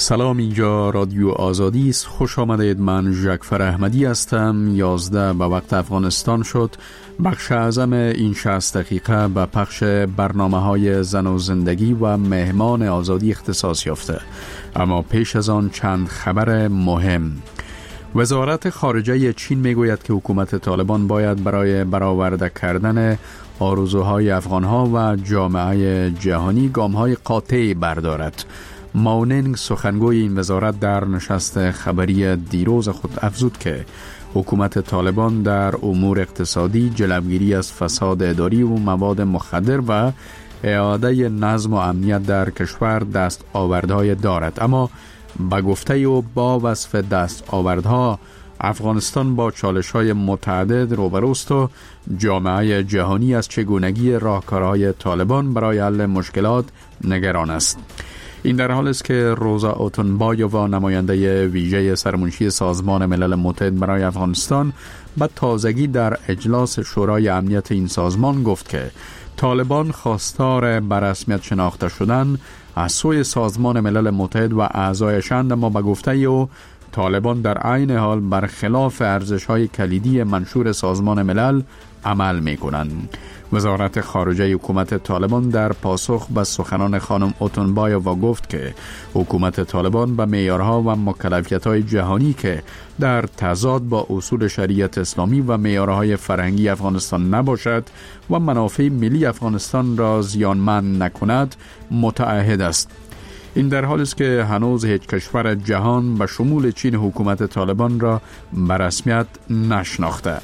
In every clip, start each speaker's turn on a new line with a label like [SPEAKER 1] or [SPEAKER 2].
[SPEAKER 1] سلام، اینجا رادیو آزادی است. خوش آمدید. من ژکفر احمدی هستم. 11 به وقت افغانستان شد. بخش اعظم این 60 دقیقه به پخش برنامه‌های زن و زندگی و مهمان آزادی اختصاص یافته. اما پیش از آن چند خبر مهم. وزارت خارجه چین میگوید که حکومت طالبان باید برای برآورده کردن آرزوهای افغانها و جامعه جهانی گام‌های قاطعی بردارد. ماونینگ سخنگوی این وزارت در نشست خبری دیروز خود افزود که حکومت طالبان در امور اقتصادی، جلوگیری از فساد اداری و مواد مخدر و اعاده نظم و امنیت در کشور دستاوردهای دارد. اما به گفته او با وصف دستاوردها افغانستان با چالش‌های متعدد روبروست و جامعه جهانی از چگونگی راهکارهای طالبان برای حل مشکلات نگران است. این در حال است که روزا اوتنبایووا، نماینده ویژه سرمنشی سازمان ملل متحد برای افغانستان، به تازگی در اجلاس شورای امنیت این سازمان گفت که طالبان خواستار به رسمیت شناخته شدن از سوی سازمان ملل متحد و اعضایشند، اما به گفته او طالبان در عین حال برخلاف ارزش‌های کلیدی منشور سازمان ملل عمل می‌کنند. وزارت خارجه حکومت طالبان در پاسخ به سخنان خانم اوتنبایووا گفت که حکومت طالبان به معیارها و مکلفیت‌های جهانی که در تضاد با اصول شریعت اسلامی و معیارهای فرهنگی افغانستان نباشد و منافع ملی افغانستان را زیانمند نکند متعهد است. این در حالی است که هنوز هیچ کشور جهان به شمول چین حکومت طالبان را به رسمیت نشناخته.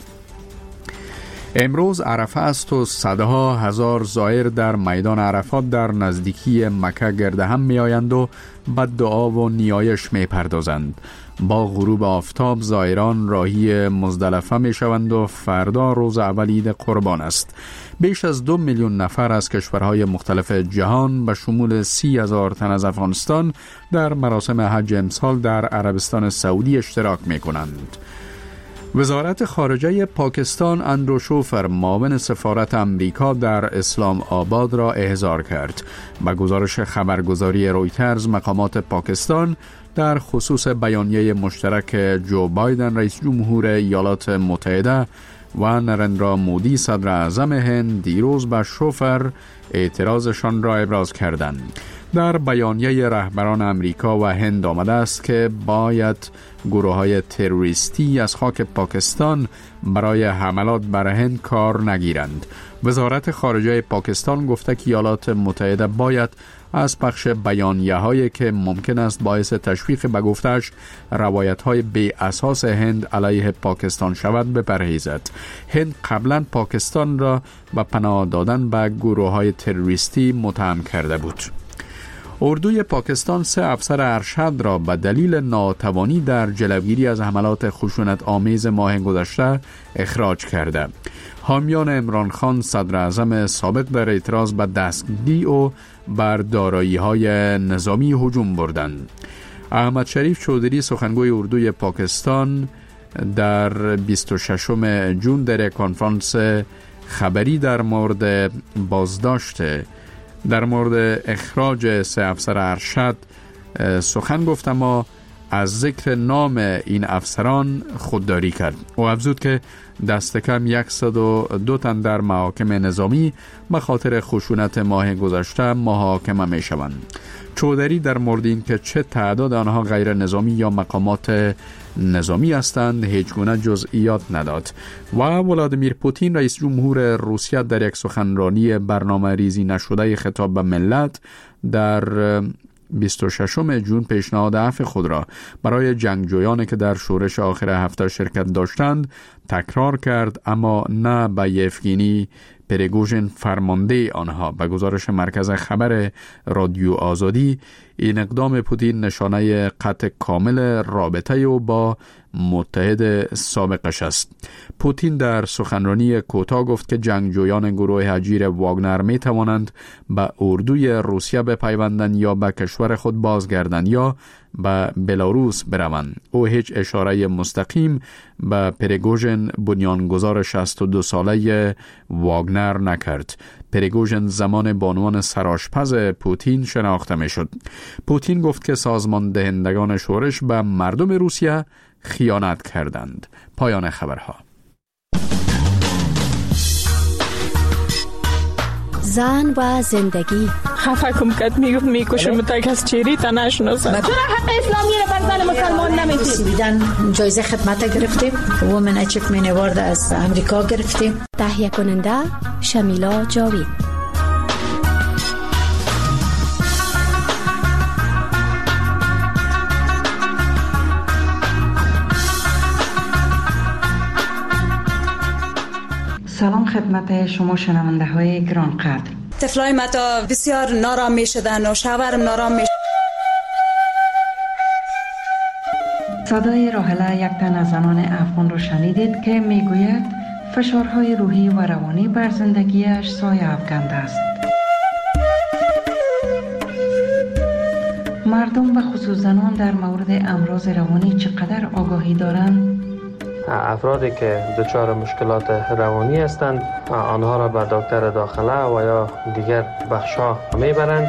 [SPEAKER 1] امروز عرفه است و صدها هزار زائر در میدان عرفات در نزدیکی مکه گرد هم می آیند و به دعا و نیایش می پردازند. با غروب آفتاب زائران راهی مزدلفه می شوند و فردا روز اول عید قربان است. بیش از 2 میلیون نفر از کشورهای مختلف جهان به شمول 30,000 تن از افغانستان در مراسم حج امسال در عربستان سعودی اشتراک می کنند. وزارت خارجه پاکستان اندرو شوفر، معاون سفارت امریکا در اسلام آباد، را احضار کرد. به گزارش خبرگزاری رویترز، مقامات پاکستان در خصوص بیانیه مشترک جو بایدن رئیس جمهور ایالات متحده و نرندرا مودی صدر اعظم هند دیروز به شوفر اعتراضشان را ابراز کردند. در بیانیه رهبران امریکا و هند آمده است که باید گروه‌های تروریستی از خاک پاکستان برای حملات بر هند کار نگیرند. وزارت خارجه پاکستان گفته که ایالات متحده باید از پخش بیانیه‌هایی که ممکن است باعث تشویق به گفتش روایت‌های بی اساس هند علیه پاکستان شود بپرهیزد. هند قبلا پاکستان را به پناه دادن به گروه‌های تروریستی متهم کرده بود. اردوی پاکستان 3 افسر ارشد را به دلیل ناتوانی در جلوگیری از حملات خشونت آمیز ماه گذشته اخراج کرده. حامیان عمران خان صدر اعظم سابق در اعتراض به دستگیری و بر دارایی‌های نظامی هجوم بردند. احمد شریف چودری، سخنگوی اردوی پاکستان، در 26 جون در کنفرانس خبری در مورد اخراج 3 افسر ارشد سخن گفت، اما از ذکر نام این افسران خودداری کرد. او افزود که دست کم 102 تن در محاکم نظامی به خاطر خشونت ماه گذشته محاکمه می شوند. چودری در مورد این که چه تعداد آنها غیر نظامی یا مقامات نظامی هستند هیچ گونه جزئیات نداد. و ولادیمیر پوتین رئیس جمهور روسیه در یک سخنرانی برنامه ریزی نشده خطاب به ملت در 26 جون پیشنهاد عفو خود را برای جنگجویانی که در شورش آخر هفته شرکت داشتند تکرار کرد، اما نه به یفگینی پریگوژین فرمانده آنها. به گزارش مرکز خبر رادیو آزادی، این اقدام پوتین نشانه قطع کامل رابطه او با متحد سابقش است. پوتین در سخنرانی کوتاه گفت که جنگجویان گروه هجیر واگنر می توانند به اردوی روسیه بپیوندند یا به کشور خود بازگردند یا به بلاروس بروند. او هیچ اشاره مستقیم به پریگوژن بنیانگذار 62 ساله واگنر نکرد. پریگوژن زمان بانوان سرآشپز پوتین شناخته می شد. پوتین گفت که سازمان دهندگان شورش به مردم روسیه خیانت کردند. پایان خبرها.
[SPEAKER 2] زن و زندگی.
[SPEAKER 3] خفه کم کد میگفت میکشم تا کس چیری تا نشناسم. چرا حق اسلامی رو بر زن مسلمان نمیدید؟
[SPEAKER 4] دیدن جایزه خدمت گرفتیم، وومن اچیومنت اوارد از امریکا گرفتیم.
[SPEAKER 2] تهیه کننده شمیلا جاوید.
[SPEAKER 5] سلام خدمت شما شنونده های گرانقدر.
[SPEAKER 6] طفلای ما تا بسیار نارام می شدن و شوهرم نارام می.
[SPEAKER 5] صدای راحله یک تن از زنان افغان را شنیدید که میگوید فشارهای روحی و روانی بر زندگیش سایه افکنده است. مردم و خصوص زنان در مورد امراض روانی چقدر آگاهی دارند؟
[SPEAKER 7] افرادی که دچار مشکلات روانی هستند آنها را به دکتر داخله و یا دیگر بخش‌ها میبرند.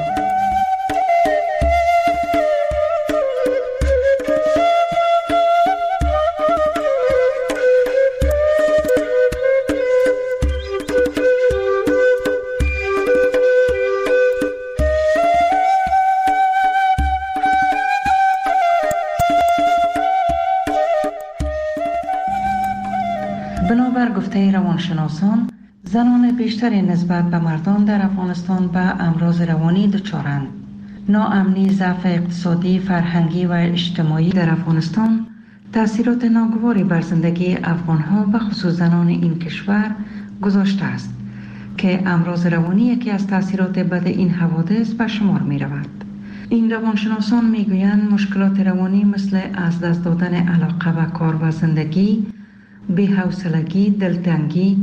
[SPEAKER 5] بنابر گفته روانشناسان، زنان بیشتری نسبت به مردان در افغانستان به امراض روانی دچارند. ناامنی، ضعف اقتصادی، فرهنگی و اجتماعی در افغانستان تأثیرات ناگواری بر زندگی افغانها و خصوص زنان این کشور گذاشته است که امراض روانی یکی از تأثیرات بد این حوادث به شمار می رود. این روانشناسان می گویند مشکلات روانی مثل از دست دادن علاقه به کار و زندگی، بی‌حوصلگی، دلتنگی،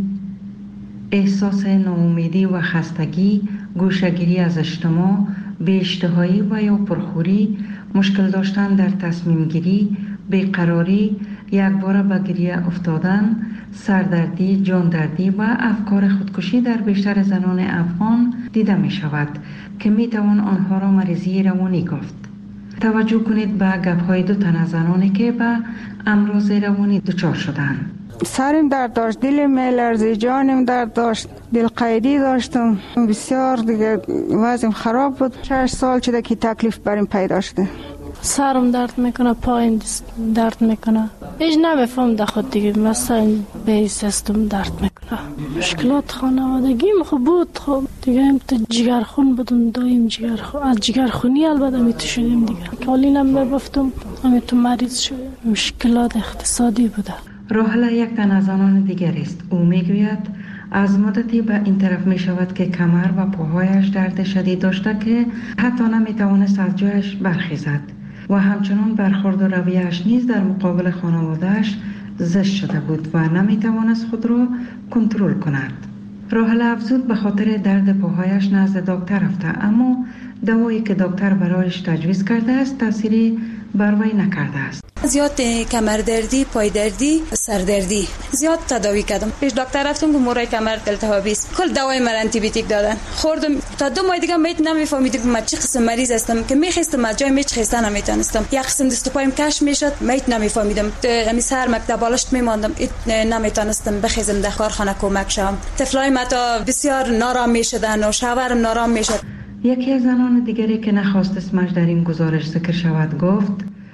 [SPEAKER 5] احساس ناامیدی و خستگی، گوشه‌گیری از اجتماع، بی‌اشتهایی و یا پرخوری، مشکل داشتن در تصمیم گیری، بیقراری، یکباره به گریه افتادن، سردردی، جاندردی و افکار خودکشی در بیشتر زنان افغان دیده می شود که می توان آنها را مریضی روانی گفت. توجه کنید به گپ‌های دو تن از زنانی که به امراض روانی دچار شدند.
[SPEAKER 3] سرم درد داشت، دلم میلرزید، جانم درد داشت، دل قیدی داشتم، بسیار دیگه وضعم خراب بود. 6 سال شده که تکلیف بریم پیدا شده.
[SPEAKER 8] سرم درد میکنه، پایم درد میکنه، هیچ نمیفهم در خود دیگه، مثلا به سیستم درد میکنه. مشکلات خانوادگیم خوب بود، خب دیگه هم تو جگرخون بودم، دایم جگرخون، از جگرخونی البته میتو شدیم دیگه، کالینم میبفتم، همه تو مریض شدیم. مشکلات اقتصادی بوده.
[SPEAKER 5] راحله یک تن از زنان دیگر است. او میگوید از مدتی به این طرف می شود که کمر و پاهایش درد شدید داشته که حتی نمی توانست از جایش برخیزد و همچنان برخورد و رویه‌اش نیز در مقابل خانواده‌اش زشت شده بود و نمی توانست خود را کنترل کند. راحله افزود به خاطر درد پاهایش نزد دکتر رفته، اما دوایی که دکتر برایش تجویز کرده است تأثیری بر وی نکرده است.
[SPEAKER 6] زیاد کمر دردی، پای دردی، سر دردی زیاد تداوی کردم. پیش دکتر رفتم که مورای کمر التهابی است. کل دوای من آنتی بیوتیک دادن. خوردم تا 2 ماه دیگه میت نمیفهمیدم من چه قسم مریض هستم که میخواستم از جای میچ خستن نمیتونستم. یک قسم دست و پایم کش میشد، میت نمیفهمیدم. همین سر مکتب بالشت میماندم، نمیتونستم بخیزم در کارخانه کمک شم. طفلای ما تا بسیار نارام میشدن و شوهرم نارام میشد.
[SPEAKER 5] یکی از زنان دیگری که نخواست اسمش در این گزارش ذکر شود گفت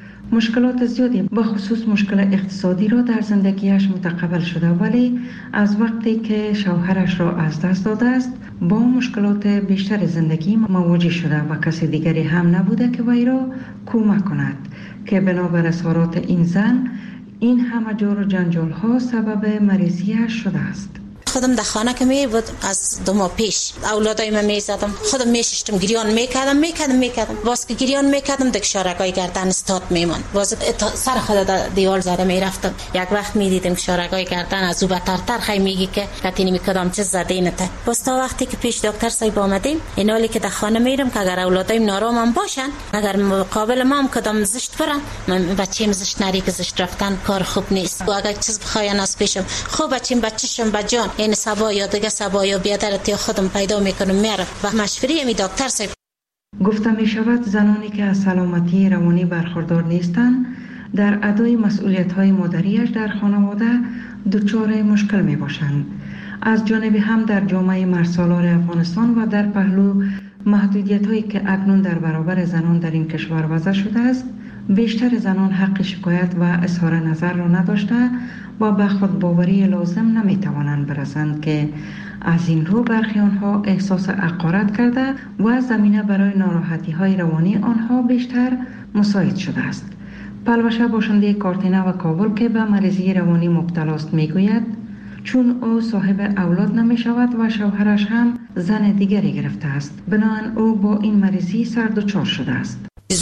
[SPEAKER 5] مشکلات زیادی به خصوص مشکل اقتصادی را در زندگیش متقبل شده، ولی از وقتی که شوهرش را از دست داده است با مشکلات بیشتر زندگی مواجه شده و کسی دیگری هم نبوده که وی را کمک کند که بنابر اظهارات این زن این همه جور و جنجال ها سبب مریضیش شده است.
[SPEAKER 4] خودم در خانه که می بود از 2 ماه پیش اولادای من میزدم، خودم میششتم گریان میکردم باز که گریان میکردم دک شارگای گردن استاد میمون، باز سر خود دیوال زده میرفتم. یک وقت میدیدم شارگای گردن از او بترتر خی میگی که کتینی میکدام چه زده اینته. باز تا وقتی که پیش دکتر صاحب آمدیم این حالی که در خانه میرم که اگر اولادایم نارام باشن، اگر مقابل ما هم کدام زشت برن، من بچه‌م زشت نری که زشت رفتن کار خوب نیست. و اگر چیز بخواین از پیشم خوب بچه‌شم بجان یعنی صبا یا دیگه صبا یا بیادرتی خودم پیدا میکنم میرم و مشوره می دکتر صاحب.
[SPEAKER 5] گفته می شود زنانی که از سلامتی روانی برخوردار نیستند در ادای مسئولیت‌های مادریش در خانواده دچار مشکل می باشند. از جانب هم در جامعه مرسالار افغانستان و در پهلو محدودیت‌هایی که اکنون در برابر زنان در این کشور وضع شده است، بیشتر زنان حق شکایت و اظهار نظر را نداشته و به خودباوری لازم نمی‌توانند برسند که از این رو برخی آنها احساس حقارت کرده و زمینه برای ناراحتی‌های روانی آنها بیشتر مساعد شده است. پلوشه باشنده کارتینه و کابل که به مریضی روانی مبتلا است میگوید چون او صاحب اولاد نمی شود و شوهرش هم زن دیگری گرفته است، بنابراین او با این مریضی سردچار شده است.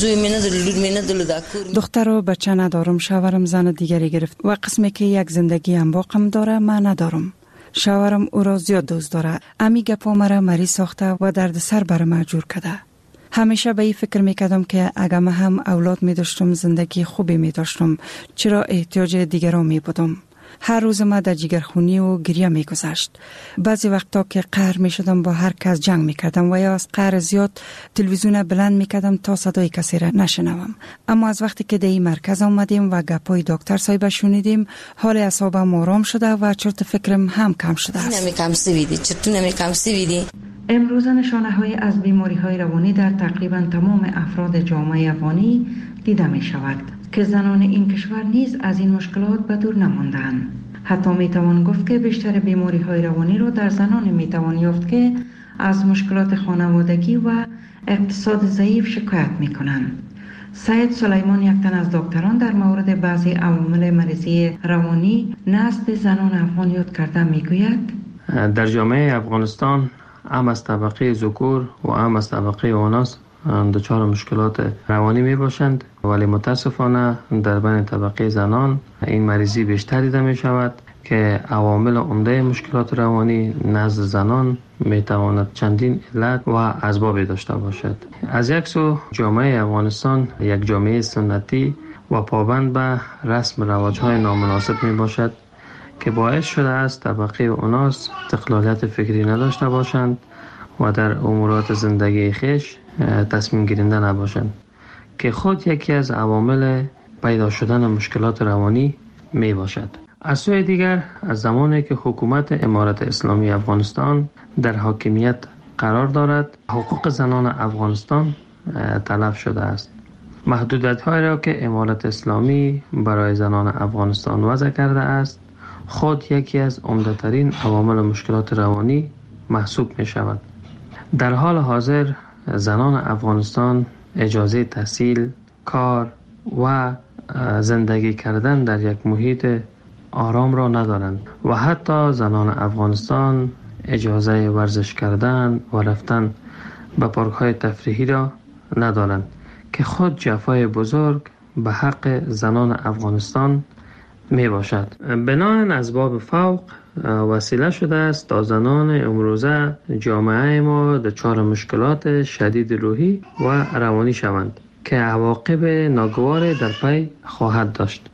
[SPEAKER 9] دختر و بچه ندارم، شوهرم زن دیگری گرفت و قسمی که یک زندگی هم باقم داره من ندارم. شوهرم او را زیاد دوست داره، امی گپا مرا مریض ساخته و درد سر بر ما جور کرده. همیشه به این فکر میکردم که اگر من هم اولاد می داشتم زندگی خوبی می داشتم، چرا احتیاج دیگران می بودم. هر روز ما در جگرخونی و گریه می گذشت. بعضی وقتا که قهر می شدم با هر کس جنگ می کردم و یا از قهر زیاد تلویزیون بلند می کردم تا صدای کسی را نشنوم. اما از وقتی که در این مرکز آمدیم و گپای دکتر صاحب شنیدیم، حال اعصابم آرام شده و چرت فکرم هم کم شده است.
[SPEAKER 5] امروز نشانه‌های از بیماری‌های روانی در تقریباً تمام افراد جامعه افغانی دیده می شود که زنان این کشور نیز از این مشکلات به دور نماندند. حتی می توان گفت که بیشتر بیماری‌های روانی را در زنان می توان یافت که از مشکلات خانوادگی و اقتصاد ضعیف شکایت می کنند. سید سلیمان یک تن از دکتران در مورد بعضی عوامل مریضی روانی نزد زنان افغان یاد کرده می گوید
[SPEAKER 7] در جامعه افغانستان هم از طبقه ذکور و هم از طبقه اناث دچار مشکلات روانی می باشند، ولی متاسفانه در بین طبقه زنان این مریضی بیشتر دیده می شود که عوامل عمده مشکلات روانی نزد زنان می تواند چندین علت و اسباب داشته باشد. از یک سو جامعه افغانستان یک جامعه سنتی و پابند به رسم رواج‌های نامناسب می باشد که باعث شده است طبقه اناث استقلالیت فکری نداشته باشند و در امورات زندگی خیش تصمیم گیرنده نباشند که خود یکی از عوامل پیدا شدن مشکلات روانی می باشد. از سوی دیگر از زمانی که حکومت امارت اسلامی افغانستان در حاکمیت قرار دارد، حقوق زنان افغانستان تلف شده است. محدودیت‌هایی را که امارت اسلامی برای زنان افغانستان وضع کرده است خود یکی از عمده‌ترین عوامل مشکلات روانی محسوب می شود. در حال حاضر زنان افغانستان اجازه تحصیل، کار و زندگی کردن در یک محیط آرام را ندارند و حتی زنان افغانستان اجازه ورزش کردن و رفتن به پارک‌های تفریحی را ندارند که خود جفای بزرگ به حق زنان افغانستان می باشد. بناهن اسباب فوق وسیله شده است تا زنان امروزه جامعه ما دچار مشکلات شدید روحی و روانی شوند که عواقب ناگوار در پی خواهد داشت.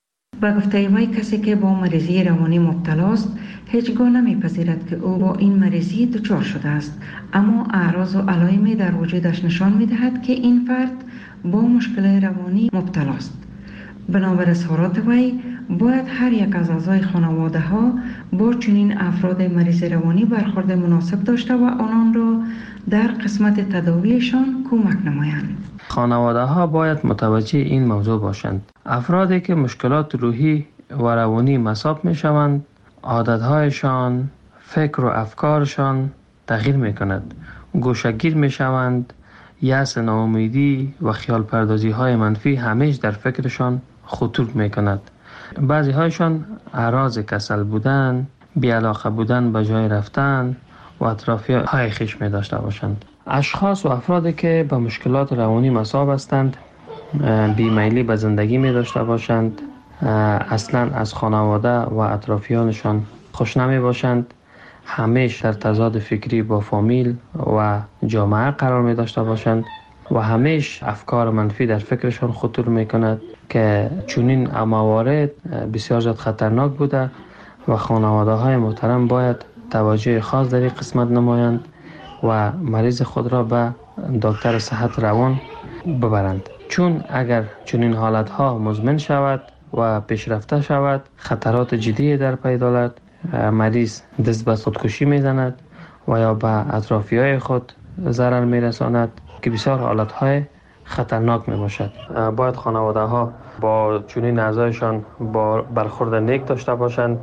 [SPEAKER 5] با گفته وی کسی که با مریضی روانی مبتلا است هیچگاه نمیپذیرد که او با این مریضی دچار شده است، اما اعراض و علائمی در وجودش نشان میدهد که این فرد با مشکل روانی مبتلا است. بنابر اظهارات وی باید هر یک از اعضای خانواده ها با چنین افراد مریض روانی برخورد مناسب داشته و آنان را در قسمت تداویشان کمک نمایند.
[SPEAKER 7] خانواده ها باید متوجه این موضوع باشند. افرادی که مشکلات روحی و روانی مصاب می شوند، عادتهایشان، فکر و افکارشان تغییر می کند. گوشه‌گیر می شوند، یأس، ناامیدی و خیال پردازی های منفی همیشه در فکرشان خطور می کند. بعضی هایشان اعراض کسل بودن، بی‌علاقه بودن به جای رفتن و اطرافیان خویش می داشته باشند. اشخاص و افرادی که به مشکلات روانی مصاب هستند، بیمیلی به زندگی می داشته باشند، اصلا از خانواده و اطرافیانشان خوش نمی باشند، همیشه در تضاد فکری با فامیل و جامعه قرار می داشته باشند و همیشه افکار منفی در فکرشان خطور می کند که چنین موارد بسیار زیاد خطرناک بوده و خانواده های محترم باید توجه خاص در این قسمت نمایند و مریض خود را به دکتر صحت روان ببرند، چون اگر چنین حالت ها مزمن شود و پیشرفته شود خطرات جدی در پی دارد. مریض دست به خودکشی میزند و یا به اطرافیای خود ضرر میرساند که بسیار حالت های خطرناک می باشد. باید خانواده ها با چنین اعضایشان با برخورد نیک داشته باشند،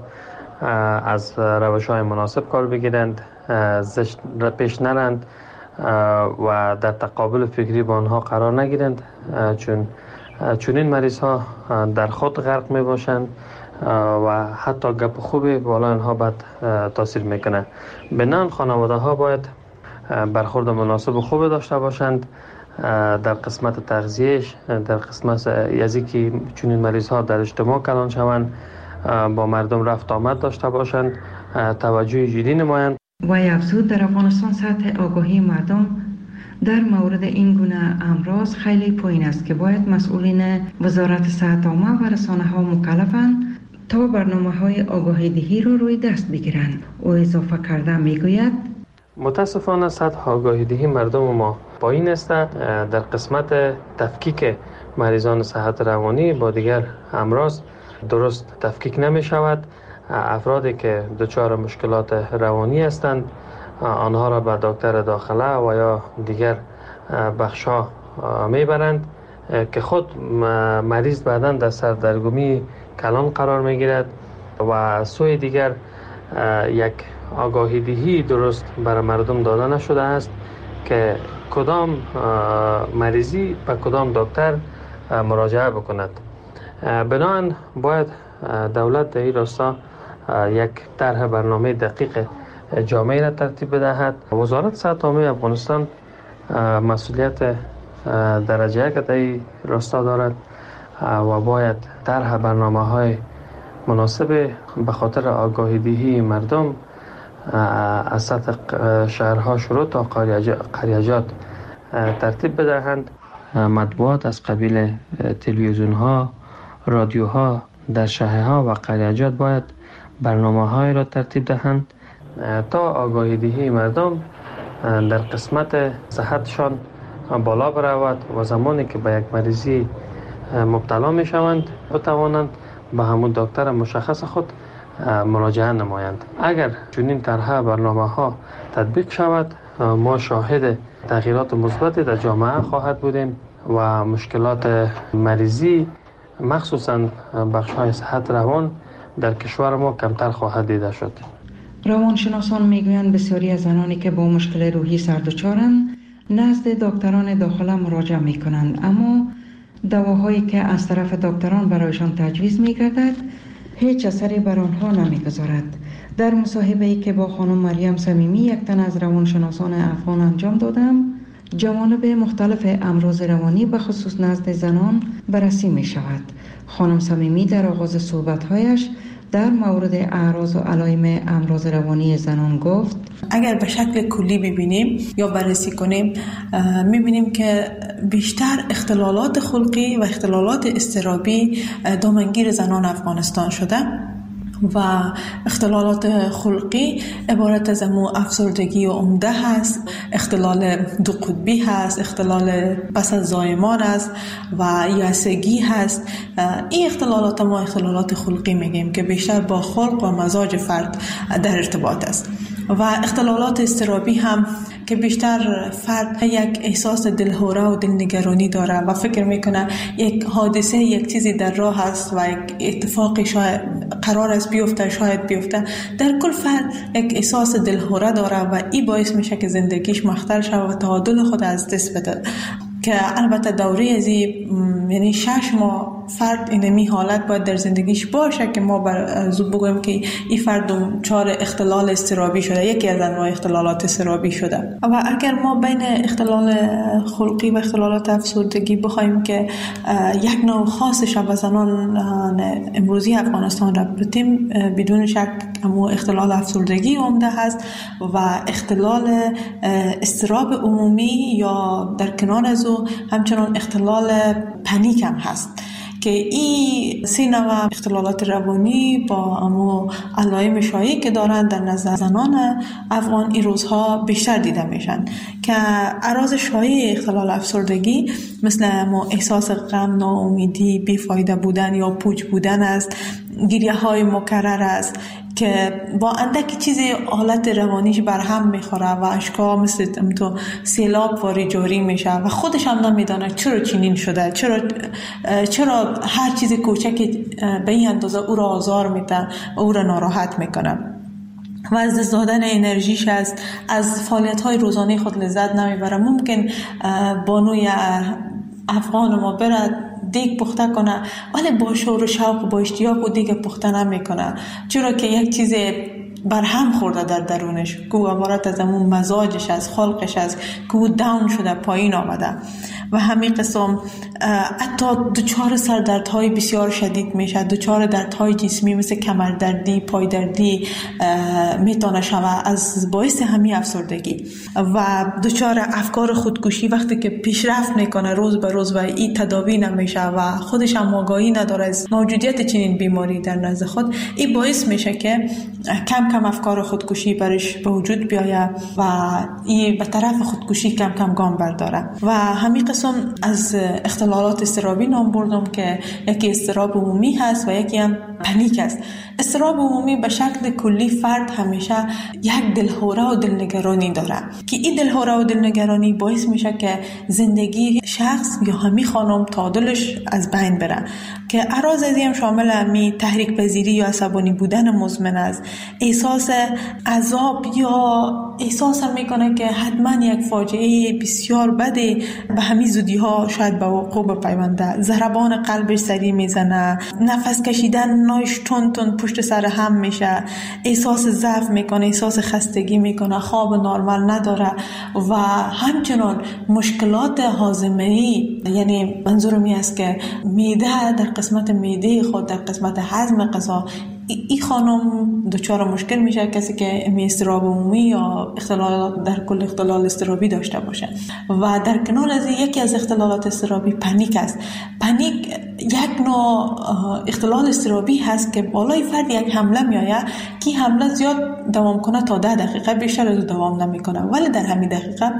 [SPEAKER 7] از روش های مناسب کار بگیرند، زشت پیش نرند و در تقابل فکری با آنها قرار نگیرند، چون این مریض ها در خود غرق می باشند و حتی گپ خوبی بالا آنها بد تاثیر میکنه. بنان خانواده ها باید برخورد مناسب و خوب داشته باشند در قسمت تغذیهش، در قسمت یزی که چون این مریض ها در اجتماع کلان شوند، با مردم رفت آمد داشته باشند، توجه جدی نمایند.
[SPEAKER 5] و افزود در افغانستان سطح آگاهی مردم در مورد این گونه امراض خیلی پایین است که باید مسئولین وزارت صحت عامه و رسانه ها مکلفند تا برنامه های آگاهی دهی رو روی دست بگیرند. او اضافه کرده میگوید
[SPEAKER 7] متاسفانه سطح آگاهی دهی مردم ما پایین است. در قسمت تفکیک مریضان صحت روانی با دیگر امراض درست تفکیک نمی شود. افرادی که دچار مشکلات روانی هستند آنها را به دکتر داخله و یا دیگر بخش‌ها میبرند که خود مریض بعداً در سردرگمی کلان قرار میگیرد و سوی دیگر یک آگاهی دهی درست برای مردم داده نشده است که کدام مریضی به کدام دکتر مراجعه بکند. بنابراین باید دولت در این راستا یک طرح برنامه دقیق جامعه را ترتیب بدهد. وزارت صحت عامه افغانستان مسئولیت درجه یک در این راستا دارد و باید طرح برنامه های مناسب به خاطر آگاهی دهی مردم از سطح شهرها شروع تا قریجات ترتیب بدهند. مطبوعات از قبیل تلویزیون ها، رادیو ها در شهرها و قریجات باید برنامه های را ترتیب دهند تا آگاهی دهی مردم در قسمت صحتشان بالا برود و زمانی که به یک مریضی مبتلا می شوند بتوانند به همون دکتر مشخص خود مراجعه نمایند. اگر چنین طرح برنامه ها تطبیق شود ما شاهد تغییرات مثبتی در جامعه خواهد بودیم و مشکلات مریضی مخصوصا بخش های صحت روان در کشور ما کمتر خواهد دیده شد.
[SPEAKER 5] روانشناسان میگویند بسیاری از زنانی که با مشکل روحی سردچارند نزد دکتران داخله مراجعه میکنند، اما دواهایی که از طرف دکتران برایشان تجویز میگردد هیچ اثری بر آنها نمیگذارد. در مصاحبه‌ای که با خانم مریم صمیمی یک تن از روانشناسان افغان انجام دادم، جوانب مختلف امراض روانی به خصوص نزد زنان بررسی می شود. خانم صمیمی در آغاز صحبت‌هایش در مورد اعراض و علائم امراض روانی زنان گفت:
[SPEAKER 10] اگر به شکل کلی ببینیم یا بررسی کنیم می‌بینیم که بیشتر اختلالات خلقی و اختلالات اضطرابی دامنگیر زنان افغانستان شده و اختلالات خلقی عبارت از افسردگی و عمده هست، اختلال دو قطبی هست، اختلال پس از زایمان است و یأسگی هست. این اختلالات ما اختلالات خلقی میگیم که بیشتر با خلق و مزاج فرد در ارتباط است. و اختلالات اضطرابی هم که بیشتر فرد یک احساس دلهوره و دلنگرانی داره و فکر میکنه یک حادثه، یک چیزی در راه است و یک اتفاقی شاید قرار است بیفته، شاید بیفته. در کل فرد یک احساس دلهوره داره و این باعث میشه که زندگیش مختل شود و تعادل خود از دست بده. که البته دوره از یعنی 6 ماه فرد اینمی حالت باید در زندگیش باشه که ما زود بگویم که این فرد دچار اختلال اضطرابی شده، یکی از انواع اختلالات اضطرابی شده. و اگر ما بین اختلال خلقی و اختلالات افسردگی بخوایم که یک نوع خاص شب زنان امروزی افغانستان را بتیم، بدون شک اما اختلال افسردگی عمده هست و اختلال اضطراب عمومی یا در کنار از او همچنان اختلال پنیک هم هست که این سه نوع اختلالات روانی با امو علائم شایعی که دارند در نظر زنان افغان این روزها بیشتر دیده میشن که اعراض شایع اختلال افسردگی مثل امو احساس غم، ناامیدی، بیفایده بودن یا پوچ بودن است، گریه های مکرر است که با اندکی چیزی حالت روانیش برهم میخوره و اشکا مثل تو سیلاب واری جاری میشه و خودش هم نمیدانه چرا چنین شده، چرا هر چیز کوچکی به این اندازه او را آزار میده و او را ناراحت میکنه و از دست دادن انرژیش است، از فعالیت‌های روزانه خود لذت نمیبره. ممکن بانوی افغان ما برد دیگ پخته کنه ولی با شور و شوق و با اشتیاق و دیگ پخته نمیکنه، چرا که یک چیز برهم خورده در درونش که عبارت از همون مزاجش از خلقش است که داون شده، پایین آمده و همین قسم حتی دچار سردردهای بسیار شدید میشه، دچار دردهای جسمی مثل کمردردی، پایدردی میتونه شود از باعث همین افسردگی و دچار افکار خودکشی وقتی که پیشرفت میکنه روز به روز و این تداوی نمیشه و خودش هم آگاهی نداره از موجودیت چنین بیماری در نزد خود، این باعث میشه که کم کم افکار خودکشی برش به وجود بیاید و این به طرف خودکشی کم کم گام برداره. و همین قسم از اختلالات اضطرابی نام بردم که یکی اضطراب عمومی هست و یکی هم پنیک است. اضطراب عمومی به شکل کلی فرد همیشه یک دلهوره و دلنگرانی داره که این دلهوره و دلنگرانی باعث میشه که زندگی شخص یا همین خانم تعادلش از بین بره که اعراض از این شامل همی تحریک پذیری یا عصبانی بودن مزمن است، احساس عذاب یا احساس میکنه که حتما یک فاجعه بسیار بده به همین زودی ها شاید به وقوع بپیونده، ضربان قلبش سریع میزنه، نفس کشیدن نایش تون تون پشت سر هم میشه، احساس ضعف میکنه، احساس خستگی میکنه، خواب نرمال نداره و همچنان مشکلات هاضمه‌ای، یعنی منظورم این است که معده در قسمت معده خود در قسمت هضم غذا این خانم دچار مشکل میشه، کسی که اضطراب عمومی یا اختلالات در کل اختلال اضطرابی داشته باشه. و در کنار از یکی از اختلالات اضطرابی پنیک است. پنیک یک نوع اختلال اضطرابی هست که بالای فرد یک حمله میآید که حمله زیاد دوام کنه تا 10 دقیقه، بیشتر از دوام نمیکنه، ولی در همین دقیقه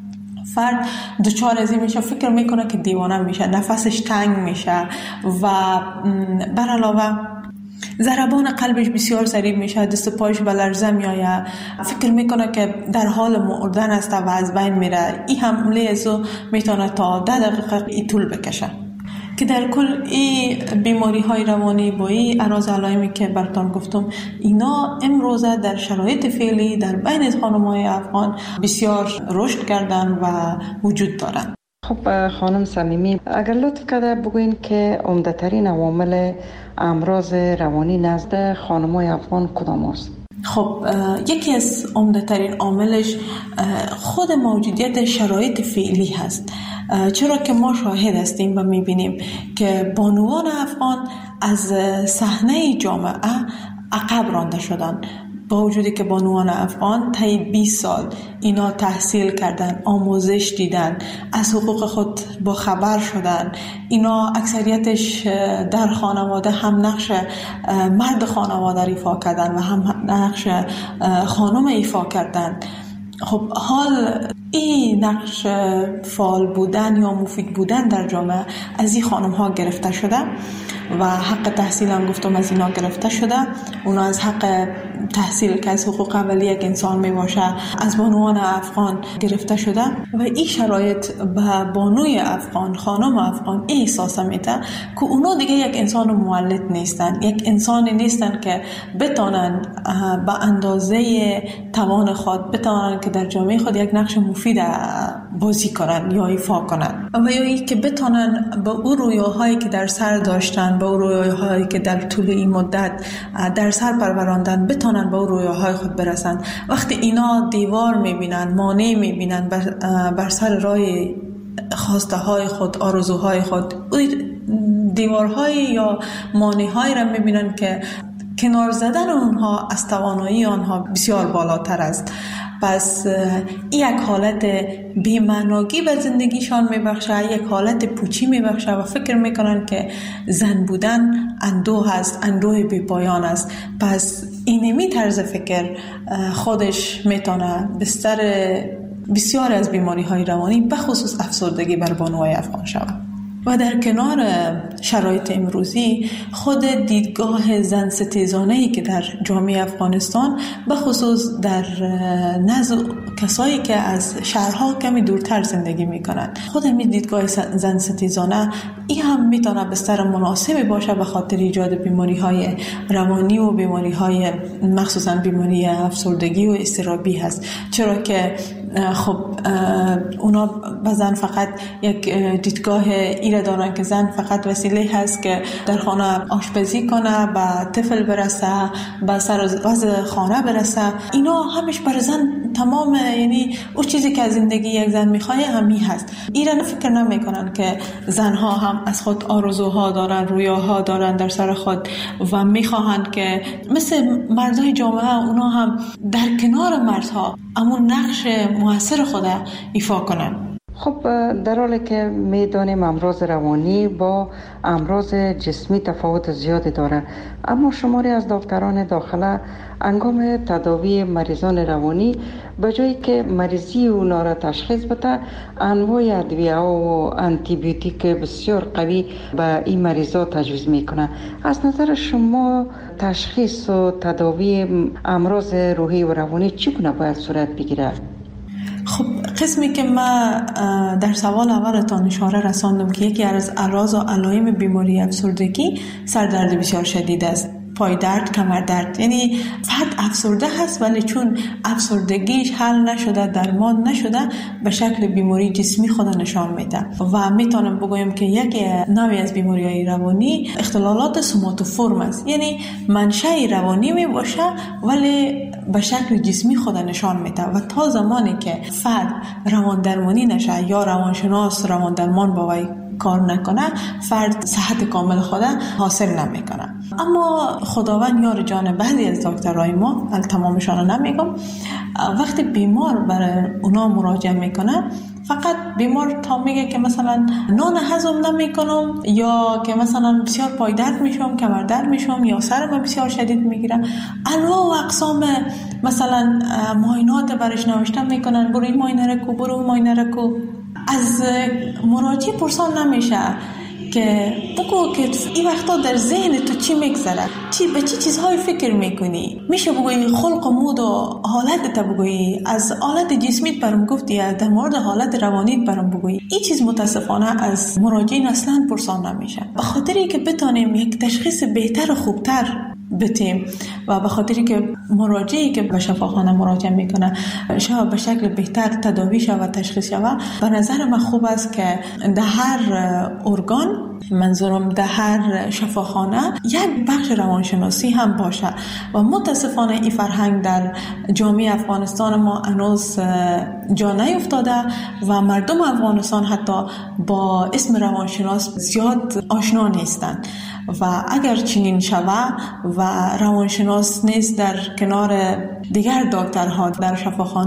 [SPEAKER 10] فرد دچار از این میشه، فکر میکنه که دیوانه میشه، نفسش تنگ میشه و بر علاوه ضربان قلبش بسیار سریع میشه، دست پایش به لرزه میآید، فکر میکنه که در حال مردن است و از بین میره. این حمله ازو میتونه تا 10 دقیقه ای طول بکشه که در کل این بیماری های روانی با این اعراض علائمی که براتون گفتم اینا امروزه در شرایط فعلی در بین خانم‌های افغان بسیار رشد کردن و وجود دارن.
[SPEAKER 5] خب خانم صمیمی، اگر لطف کرده بگوین که عمده‌ترین عوامل امراض روانی نزد خانم‌های افغان کدام است؟
[SPEAKER 10] خب یکی از عمده‌ترین عاملش خود موجودیت شرایط فعلی هست، چرا که ما شاهد هستیم و میبینیم که بانوان افغان از صحنه جامعه عقب رانده شدن، با وجودی که بانوان افغان طی 20 سال اینا تحصیل کردن، آموزش دیدن، از حقوق خود با خبر شدن، اینا اکثریتش در خانواده هم نقش مرد خانواده ایفا کردن و هم نقش خانم ایفا کردن. خب حال این نقش فعال بودن یا مفید بودن در جامعه از این خانم ها گرفته شده و حق تحصیل هم گفتم از اینا گرفته شده اونا از حق تحصیل که از حقوق اولیه یک انسان می باشه از بانوان افغان گرفته شده و این شرایط به بانوی افغان، خانم افغان این احساس میده که اونا دیگه یک انسان مولد نیستن، یک انسانی نیستن که بتونن به اندازه توان خود بتونن که در جامعه خود یک نقش مفید بازی کنن یا ایفا کنن و یا ای که بتونن به اون رویاهایی که در سر داشتن، به اون رویاهایی که در طول این مدت در سر پروراندن بتونن به اون رویاهای خود برسن. وقتی اینا دیوار میبینن، مانع میبینن بر سر راه خواسته های خود، آرزوهای خود، دیوارهای یا مانع‌هایی را میبینن که کنار زدن اونها از توانایی آنها بسیار بالاتر است. پس یک حالت بی‌معنایی به زندگیشان میبخشه، یک حالت پوچی میبخشه و فکر میکنن که زن بودن اندوه است، اندوه بی پایان است. پس اینمی طرز فکر خودش میتونه بستر بسیار از بیماری های روانی به خصوص افسردگی بر بانوهای افغان شود. و در کنار شرایط امروزی خود دیدگاه زن ستیزانه‌ای که در جامعه افغانستان به خصوص در نزد کسایی که از شهرها کمی دورتر زندگی میکنند، خود همین دیدگاه زن ستیزانه این هم میتونه بستر مناسبی باشه به خاطر ایجاد بیماری‌های روانی و بیماری‌های مخصوصا بیماری افسردگی و اضطرابی هست. چرا که خب اونا به زن فقط یک دیدگاه ایره دارن که زن فقط وسیله هست که در خانه آشپزی کنه، به طفل برسه، به سر وضع خانه برسه. اینا همش بر زن تمام، یعنی اون چیزی که از زندگی یک زن میخواه همی هست. ایره فکر نمیکنن که زنها هم از خود آرزوها دارن، رویاها دارن در سر خود و میخواهند که مثل مردای جامعه اونا هم در کنار مردها امون نقش موثر خود ایفا کنن.
[SPEAKER 9] خب در حالی که میدانیم امراض روانی با امراض جسمی تفاوت زیادی داره، اما شماری از دکتران داخله انگام تداوی مریضان روانی به جایی که مریضی اونا را تشخیص بده، انواع ادویه و آنتی بیوتیک بسیار قوی به این مریضا تجویز میکنه. از نظر شما تشخیص و تداوی امراض روحی و روانی چگونه باید صورت بگیره؟
[SPEAKER 10] خب قسمی که ما در سوال اولتان اشاره رساندم که یکی از اعراض و علائم بیماری افسردگی سردرد بسیار شدید است، پای درد، کمر درد. یعنی فرد افسرده هست ولی چون افسردگیش حل نشده، درمان نشده، به شکل بیماری جسمی خود نشان میده. و میتونم بگویم که یک نوعی از بیماری‌های روانی اختلالات سوماتوفورم است، یعنی منشأ روانی می باشه ولی به شکل جسمی خود نشان میده و تا زمانی که فرد روان درمانی نشه یا روانشناس روان درمان با وی کار نکنه، فرد صحت کامل خود حاصل نمیکنه. اما خداوند یار جان بعضی از دکترای ما، تمامشان نمیگم، وقتی بیمار برای اونا مراجعه میکنه، فقط بیمار تا میگه که مثلا نان هضم نمیکنم یا که مثلا بسیار پای درد میشم، کمر درد میشم یا سرم بسیار شدید میگیره، انواع و اقسام مثلا معاینات برش نوشته میکنن، برو این معاینه رو کو، برو اون معاینه رو کو. از مراجع پرسان نمیشه که بگو که این وقتا در ذهن تو چی میگذره، به چی چیزهای فکر میکنی. میشه بگویی خلق و مود و حالت بگویی، از حالت جسمیت برام گفتی، در مورد حالت روانیت برام بگویی. این چیز متاسفانه از مراجعین اصلا پرسان نمیشه، به خاطری که بتونیم یک تشخیص بهتر و خوبتر بتیم و به خاطری که مراجعی که به شفاخانه مراجعه میکنه شاید به شکل بهتر تداوی شود و تشخیص شود. به نظر من خوب است که در هر ارگان، منظورم در هر شفاخانه، یک بخش روانشناسی هم باشه و متاسفانه این فرهنگ در جامعه افغانستان ما هنوز جا نیفتاده و مردم افغانستان حتی با اسم روانشناس زیاد آشنا نیستند و اگر چنین شود و روانشناس نیست در کنار دیگر دکترها در شفاخانه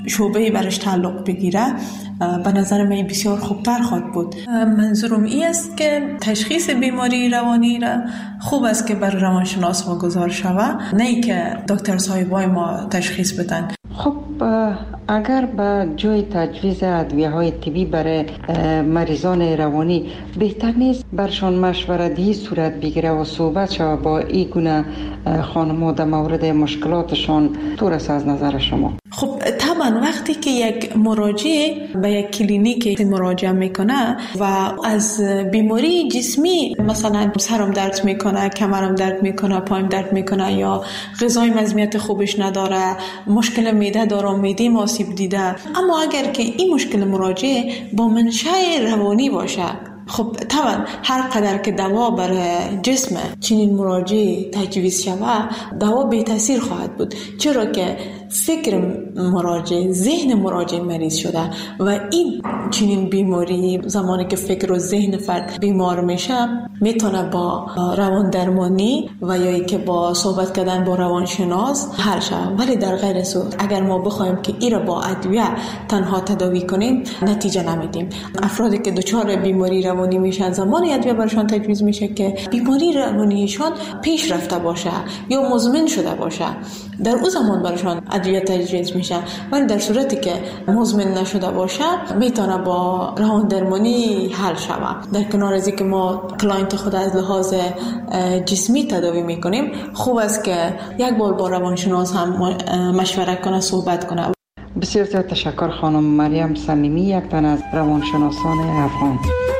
[SPEAKER 10] شعبه برش تعلق بگیره به نظر من بسیار خوبتر خواهد بود. منظورم این است که تشخیص بیماری روانی را خوب است که بر روانشناس واگذار شود، نه ای که دکتر صاحبای ما تشخیص بدن.
[SPEAKER 9] خب اگر به جای تجویز ادویه‌های طبی برای مریضان روانی بهتر نیست برشان مشورتی صورت بگیره و صحبت شود با این گونه خانم‌ها در مورد مشکلاتشان؟ طور است از نظر شما؟
[SPEAKER 10] خب طبعا وقتی که یک مراجع به یک کلینیک مراجعه میکنه و از بیماری جسمی، مثلا سرم درد میکنه، کمرم درد میکنه، پایم درد میکنه یا غذای مزمیت خوبش نداره، مشکل معده داره، معده آسیب دیده، اما اگر که این مشکل مراجع با منشأ روانی باشه، خب طبعا هر قدر که دوا برای جسم چنین مراجع تجویز شود دوا بی تاثیر خواهد بود، چرا که فکر مراجع، ذهن مراجع مریض شده و این چنین بیماری زمانی که فکر و ذهن فرد بیمار میشه میتونه با روان درمانی و یا ای که با صحبت کردن با روانشناس حل شود. ولی در غیر صورت اگر ما بخوایم که این را با ادویه تنها تداوی کنیم نتیجه نمیدیم. افرادی که دچار بیماری روانی میشن زمانی ادویه برشان تجویز میشه که بیماری روانیشان پیش رفته باشه یا مزمن شده باشه، در اون زمان برشان ادویه تجویز میشه. ولی در صورتی که مزمن نشده باشه میتونه با روان درمانی حل شود. در کنار از اینکه ما کلاینت خود از لحاظ جسمی تداوی میکنیم، خوب است که یک بار با روانشناس هم مشوره کنه، صحبت کنه.
[SPEAKER 9] بسیار زیاد تشکر خانم مریم صمیمی، یک تن از روانشناسان افغان.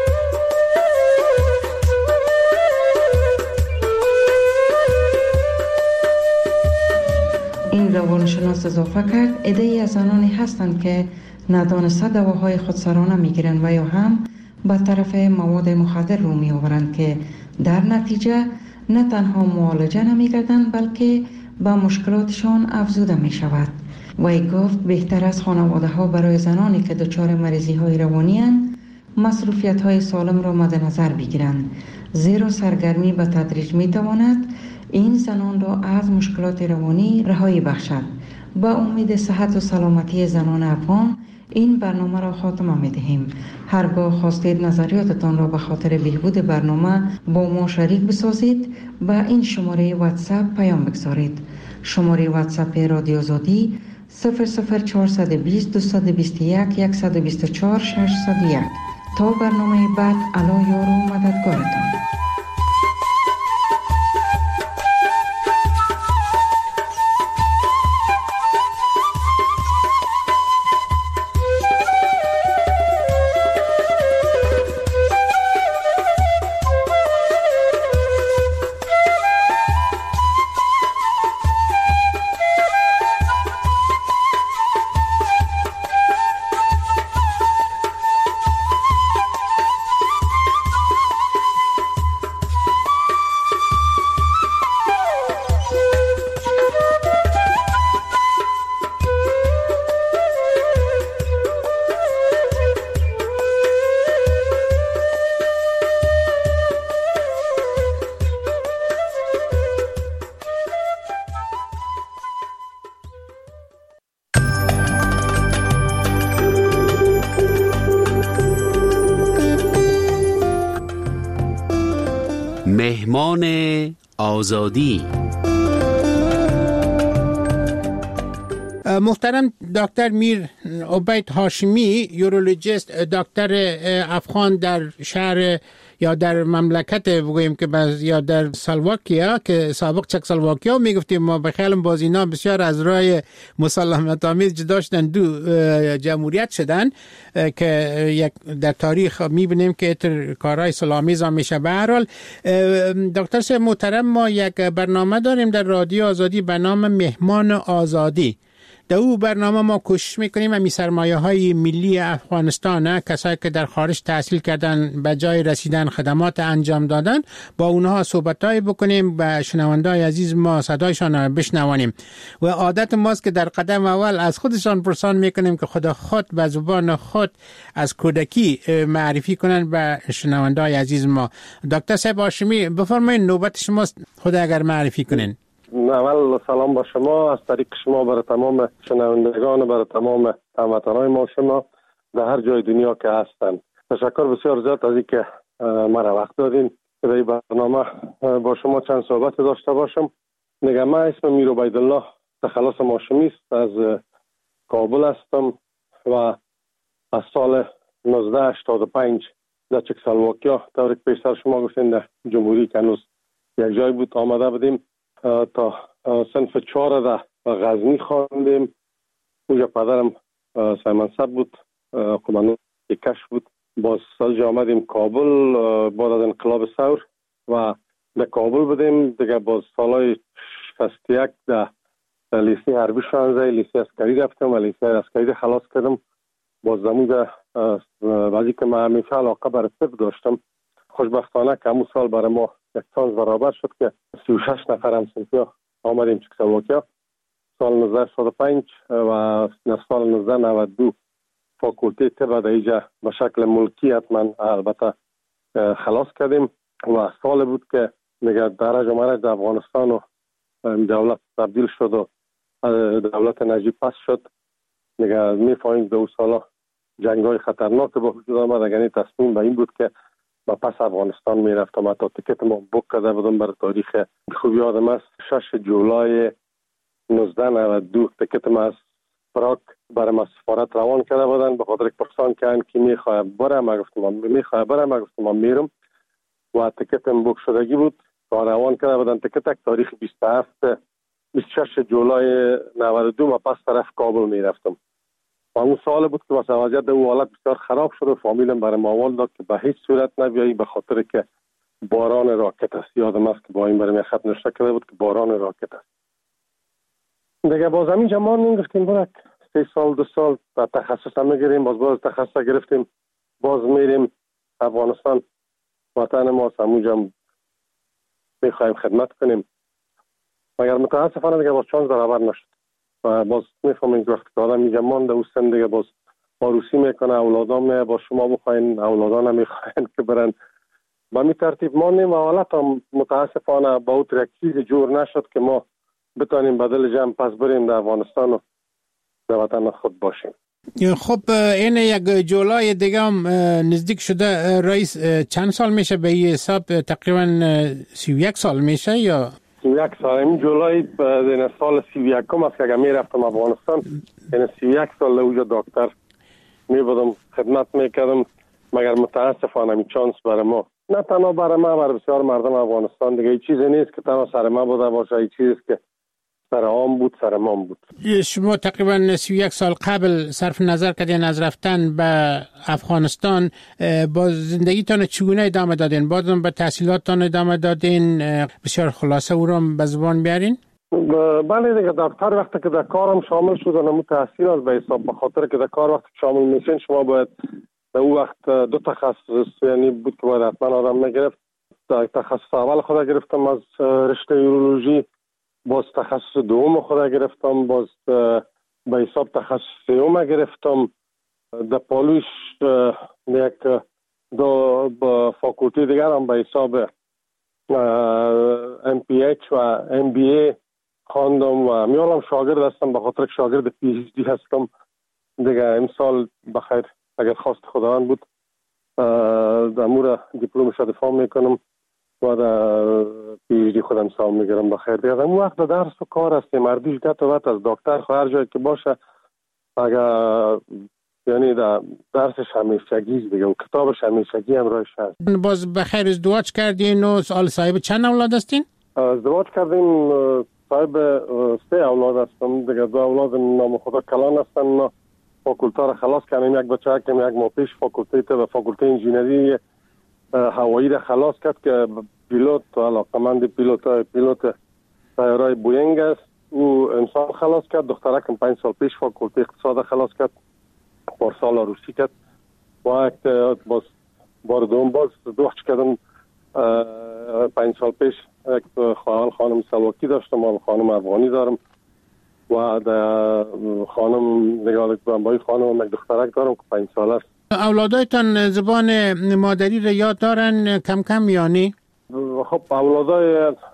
[SPEAKER 9] این روانشناس اضافه کرد عده‌ای از زنانی هستند که ندانسته دواهای خودسرانه میگیرند و یا هم به طرف مواد مخدر رو می آورند که در نتیجه نه تنها معالجه نمی‌گردند بلکه به مشکلاتشان افزوده می شود. وی گفت بهتر از خانواده ها برای زنانی که دچار مریضی های روانی اند مصروفیت های سالم را مد نظر بگیرند، زیرا سرگرمی به تدریج می تواند این زنان را از مشکلات روانی رهایی بخشد. با امید صحت و سلامتی زنان افغان این برنامه را خاتمه می دهیم. هرگاه خواستید نظریاتتان را به خاطر بهبود برنامه با ما شریک بسازید به این شماره واتساپ پیام بگذارید. شماره واتساپ رادیو آزادی 00420 221 124 601. تا برنامه بعد، الا یار و مددگارتان.
[SPEAKER 11] مهمان آزادی. محترم دکتر میر عبید هاشمی، یورولوژیست، دکتر افغان در شهر یا در مملکت بگوییم که یا در سلواکیا که سابق چکسلواکیا میگفتیم ما، به خیال بازینا بسیار از راه مسالمت آمیز جدا شدن، دو جمهوریت شدن که یک در تاریخ میبینیم که کارهای سلامیز هم میشه. به هر حال دکتر صاحب محترم، ما یک برنامه داریم در رادیو آزادی به نام مهمان آزادی. در او برنامه ما کوشش میکنیم امی سرمایه های ملی افغانستان، کسایی که در خارج تحصیل کردن به جای رسیدن خدمات انجام دادن، با اونها صحبتایی بکنیم، به شنوندای عزیز ما صدایشان بشنوانیم. و عادت ماست که در قدم اول از خودشان پرسان میکنیم که خود به زبان خود از کودکی معرفی کنن به شنوندای عزیز ما. دکتر صاحب هاشمی بفرمایید، نوبت شماست، خود اگر معرفی کنین.
[SPEAKER 12] اول سلام با شما از طریق شما برای تمام شنوندگان و برای تمام هموطنان ما شما در هر جای دنیا که هستند. تشکر بسیار زیاد از اینکه مرا وقت دادین که در این برنامه با شما چند صحبت داشته باشم. نگم من اسم میر عبیدالله تخلص هاشمی است، از کابل هستم و از سال 1985 در چکسلواکیا طوری که پیشتر شما گفتین در جمهوری که هنوز یک جای بود آمده بودیم تا صنف 4 در غزنی خواندیم. اونجا پدرم سیمنسب بود، قمانو کش بود. باز سال آمدیم کابل بعد از انقلاب ثور و در کابل بودیم دیگه. باز سالهای 61 در لیسه حربی 16 لیسه عسکری رفتم و لیسه عسکری خلاص کردم. باز زمون بعضی که من همیشه علاقه برای طب داشتم، خوشبختانه که همون سال برای ما یک چانس برابر شد که 36 نفر همصنفی آمدیم چکسلواکیا سال 1985 و سال 1992 فاکولته طب در اینجا به شکل ملکی حتما البته خلاص کردیم و سال بود که میگه درج و مرج در افغانستان و دولت تبدیل شد و دولت نجیب پس شد. میگه میفهمیم دو سالا جنگ های خطرناک با وجود آمد. یعنی تصمیم به این بود که با پس افغانستان میرفتم. حتی تیکت ما بوک کرده بودم برای تاریخ خوب یادم است 6 جولای 1992 تیکت ما از پراگ برای سفارت روان کرده بودن به خاطر پرسان که میخواه برم. من گفتم من میرم و تیکتم بوک شدگی بود تا روان کرده بودن. تیکت تاریخ 26 جولای 92 ما پس طرف کابل میرفتم و اون سال بود که واسه وضعیت اون حالت بسیار خراب شد و فامیلم برای ماوال داد که به هیچ صورت نبیایی به خاطر که باران راکت است. یادم است که با این برای خط نشته کرده بود که باران راکت است. دیگه باز همین جمعان میگفتیم برک 3 سال 2 سال و تخصص هم میگیریم. باز تخصص گرفتیم باز میریم افغانستان وطن ما همونجا میخوایم خدمت کنیم مگر متاسفانه دیگه باز چانس برابر نشد و باز میفهمیم که وقتی که آدم اینجا مانده او سن دیگه باز آروسی میکنه اولادام با شما بخواین اولادان هم میخواین که برن با می ترتیب ماندیم و حالت هم متاسفانه با او ترکیز جور نشد که ما بتانیم بدل جمع پس بریم در افغانستان و در وطن خود باشیم.
[SPEAKER 11] خب این یک جولای دیگه هم نزدیک شده رئیس. چند سال میشه به این حساب؟ تقریبا 31 سال میشه یا
[SPEAKER 12] 31 سال. این جولای در سال 31 است که اگر میرفتم افغانستان یعنی 31 سال اونجا دکتر میبودم خدمت میکردم. مگر متاسفانه این چانس برای ما نه تنها برای ما برای بسیار مردم افغانستان دیگه این چیزی نیست که تنها سر ما بوده باشه. این چیزی است که سر عام بود سر ما بود.
[SPEAKER 11] شما تقریبا 31 سال قبل صرف نظر کردین از رفتن به افغانستان با زندگیتان چگونه ادامه دادین؟ بازم به تحصیلاتتان ادامه دادین؟ بسیار خلاصه او را به زبان بیارین.
[SPEAKER 12] بله دیگه دکتر وقتی که در کارم شامل شد نمو تحصیل از به حساب به خاطر که در کار وقتی شامل میشین شما باید در اون وقت 2 تخصص یعنی بود که باید حتما آدم نگرفت. تخصص اول خود گرفتم از رشته یورولوژی، باز تخصص دوم خود گرفتم، باز به حساب تخصص سوم گرفتم. در پالوش یک 2 فاکولتی دیگر هم به حساب MPH و MBA خواندم و میالم شاگرد هستم به خاطر که شاگرد PhD هستم دیگه. امسال بخیر اگر خواست خداوند بود در مورد دیپلمش دفاع میکنم و در PhD خودم سام میگیرم بخیر دیگه. اون وقت درس و کار است مردیش گت و وقت از دکتر هر جایی که باشه اگر یعنی در درسش همیشگی دیگه و کتابش همیشگی همراهش هست.
[SPEAKER 11] باز بخیر ازدواج کردین و صاحب چند اولاد هستین؟
[SPEAKER 12] ازدواج کردیم صاحب 3 اولاد هستم دیگه. 2 اولاد نام خدا کلان هستن. فاکولته را خلاص کردیم. یک بچه که یک ماه پیش فاکولته و فاکولته انجینری هوایی را خلاص کرد که پیلوت و علاقمند پیلوت طیاره بوینگ است. او امسال خلاص کرد. دخترکم 5 سال پیش فاکولته اقتصاد خلاص کرد. پارسال روسی کرد. با یک باز بار دوم باز ازدواج کردم 5 سال پیش. یک خانم سلواکی داشتم و خانم افغانی دارم و در خانم نگاه با این خانم یک دخترک دارم که 5 سال است.
[SPEAKER 11] اولادایتان زبان مادری را یاد دارن کم کم یعنی؟
[SPEAKER 12] خب اولادای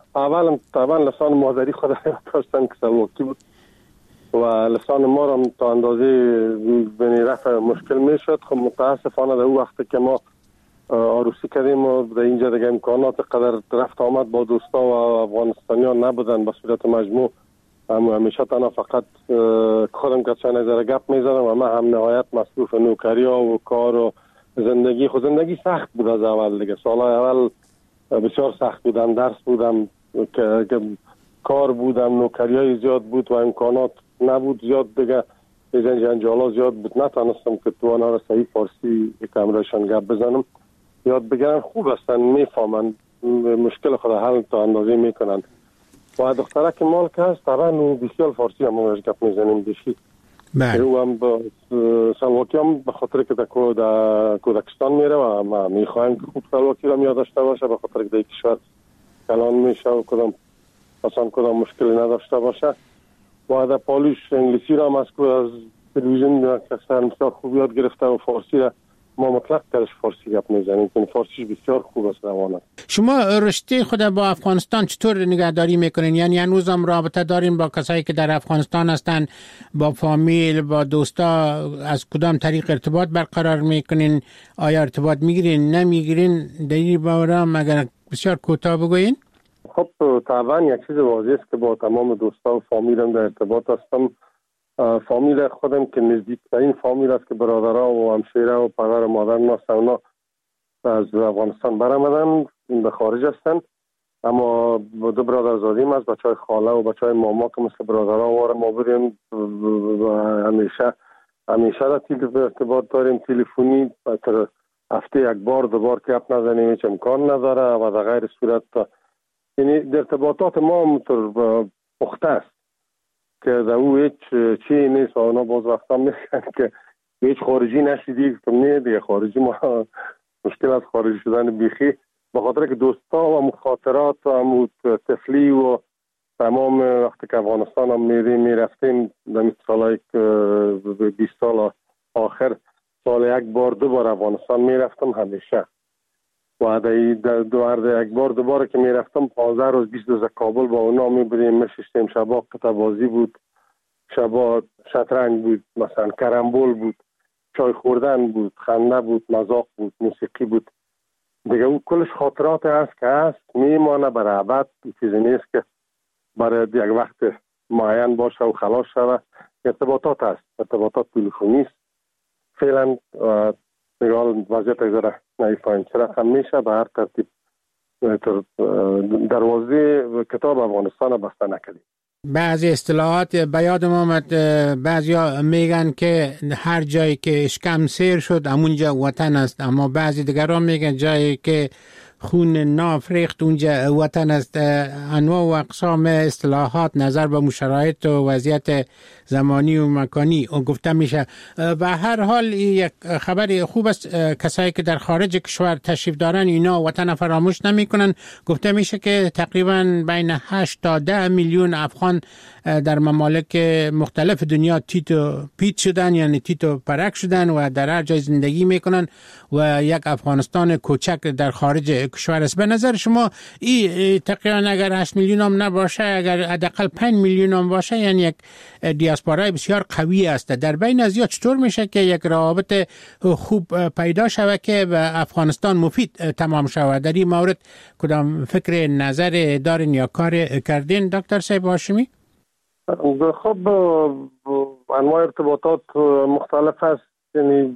[SPEAKER 12] اول لسان مادری خود داشتن که سلواکی بود و لسان ما را تا اندازه بین رفع مشکل می شد. خب متاسفانه در اون وقت که ما عروسی کردیم و در اینجا دیگه امکانات قدر رفت آمد با دوستا و افغانستانیان نبودن به صورت مجموع. همیشه تنها فقط خودم که چند نظر گپ میزنم و من هم نهایت مصروف نوکری ها و کار و زندگی. خود زندگی سخت بود از اول دیگه. سالهای اول بسیار سخت بودم، درس بودم که کار بودم، نوکری های زیاد بود و امکانات نبود زیاد دیگه، جنجالا زیاد بود. نتانستم که تو آنها را صحیح فارسی کامرشان گپ بزنم. یاد بگیرن خوب هستن، میفهمن مشکل خود حل تا اندازه میکنن. و دختره که مال که هست طبعا بسیار فارسی هم روش گپ میزنیم دیشی. او هم با سلواکی هم به خاطر که در کودکستان میره و ما میخوایم که خوب سلواکی را یاد داشته باشه، به خاطر که در کشور کلان میشه و کدام مشکلی نداشته باشه. و در پالوش انگلیسی را هم از تلویزیون مثلا خوب یاد گرفته و فارسی را ما مطلق درش فارسی گپ میزنیم که فارسیش بسیار خوب است روان است.
[SPEAKER 11] شما رشته خود با افغانستان چطور نگهداری میکنین؟ یعنی هنوز هم رابطه دارین با کسایی که در افغانستان هستن، با فامیل، با دوستا؟ از کدام طریق ارتباط برقرار میکنین؟ آیا ارتباط میگیرین، نمیگیرین؟ در این باره اگر بسیار کوتاه بگوین.
[SPEAKER 12] خب طبعا یک چیز واضح است که با تمام دوستا و فامیلم در ارتباط هستم. فامیل خودم که نزدیکترین فامیل است که برادرها و همشیره و پدر و مادر ناست، اونا از افغانستان برآمدن به خارج هستن. اما دو برادرزادیم از بچهای خاله و بچهای ماما که مثل برادرها واره ما بریم همیشه را ارتباط داریم تلفنی. تر هفته یک بار دو بار که اپ نزنیم هیچ امکان نداره و در غیر صورت یعنی ارتباطات ما همونطور پخته است که در او هیچ چی نیست و اونا باز وقتا میگن که هیچ خارجی نشیدی. که نه دیگه خارجی ما مشکل از خارجی شدن بیخی به خاطر که دوستا و مخاطرات و طفلی و تمام وقتی که افغانستان هم میرفتیم در سالهای 20 سال آخر سال یک بار دو بار افغانستان میرفتم همیشه و در یک بار دوباره که میرفتم 15 روز 20 روز کابل با اونا میبریم میشستیم. شبا قطع بازی بود، شبا شطرنج بود، مثلا کرمبول بود، چای خوردن بود، خنده بود، مذاق بود، موسیقی بود دیگه. اون کلش خاطرات هست که هست میمانه برای ابد. چیزی نیست که برای یک وقت معین باشه و خلاص شوه. ارتباطات هست، ارتباطات تلفنی است فعلا. نگاه وضعیت اگذاره نایفاین چرا هم میشه به هر ترتیب دروازه کتاب افغانستان بسته نکردیم.
[SPEAKER 11] بعضی اصطلاحات به یادم آمد، بعضیا میگن که هر جایی که اشکم سیر شد همونجا وطن است، اما بعضی دیگران میگن جایی که خون ناف ریخت اونجا وطن است. انواع و اقسام اصطلاحات نظر به شرایط و وضعیت زمانی و مکانی گفته میشه. به هر حال یک خبر خوب است، کسایی که در خارج کشور تشریف دارن اینا وطن فراموش نمی کنن. گفته میشه که تقریبا بین 8 تا 10 میلیون افغان در ممالک مختلف دنیا تیت و پیت شدن، یعنی تیت و پرک شدن و در هر جای زندگی میکنن و یک افغانستان کوچک در خارج کشور است. به نظر شما این تقریبا اگر 8 میلیون هم نباشه، اگر حداقل 5 میلیون هم باشه، یعنی یک دیاسپورای بسیار قوی است. در بین از یا چطور میشه که یک روابط خوب پیدا شود که به افغانستان مفید تمام شود؟ در این مورد کدام فکر نظر دارین یا کار کردین دکتر صاحب هاشمی؟
[SPEAKER 12] خب انواع ارتباطات مختلف است، یعنی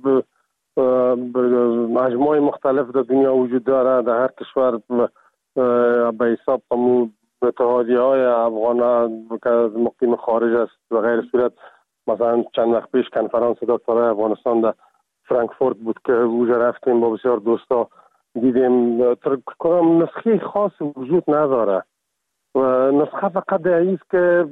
[SPEAKER 12] مجموعه مختلف در دنیا وجود داره. در هر کشور به حساب اتحادیه های افغان که مقیم خارج است و غیر صورت. مثلا چند وقت پیش کنفرانس دکترای افغانستان در فرانکفورت بود که اونجا رفتیم با بسیار دوستا دیدیم. کدام نسخه خاص وجود نداره و نسخه فقط دعیه است که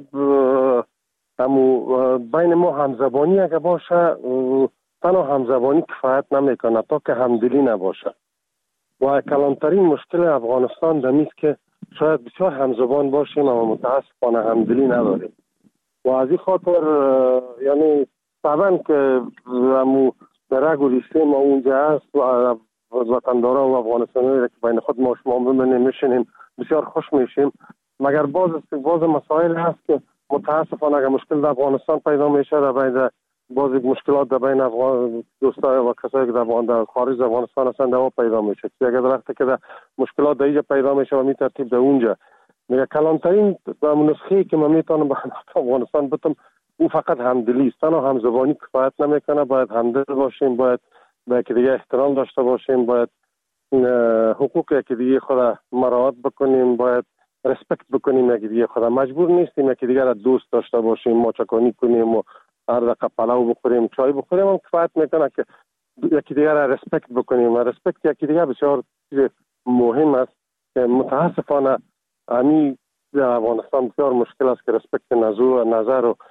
[SPEAKER 12] بین ما همزبانی اگه باشه تنها همزبانی کفایت نمیکنه تا که همدلی نباشه. و کلانترین مشکل افغانستان دمیست که شاید بسیار همزبان باشیم اما متاسفانه همدلی نداریم و از این خاطر یعنی طبعا که درک و ریشه ما اونجا هست و وطنداران و افغانستانی که بین خود ما شما ببینیم میشینیم بسیار خوش میشیم. مگر باز مسائل هست که متاسفانه اگر مشکل در افغانستان پیدا میشه، در بین باز مشکلات در بین دوستای و کسایی که در خارج افغانستان هستند دوا پیدا میشه. که اگر وقتی که مشکلات در اینجا پیدا میشه و می ترتیب در اونجا، میگه کلانترین نسخه که من میتونم به افغانستان بتم او فقط همدلی است. تنها همزبانی کفایت نمیکنه. باید همدل باشیم، باید به یکی دیگه احترام داشته باشیم، باید حقوق یکی دیگه خود مراعات بکنیم، باید رسپکت بکنیم یکی دیگه خود. مجبور نیستیم یکی دیگه را دوست داشته باشیم، ماچکانی کنیم و هر دقیقه پلاو بخوریم، چای بخوریم. هم کفایت میکنه که یکی دیگه را رسپکت بکنیم. و رسپکت یکی دیگه بسیار مهم است که متاسفانه امی در افغانستان بسیار مشکل است که رسپکت نظر و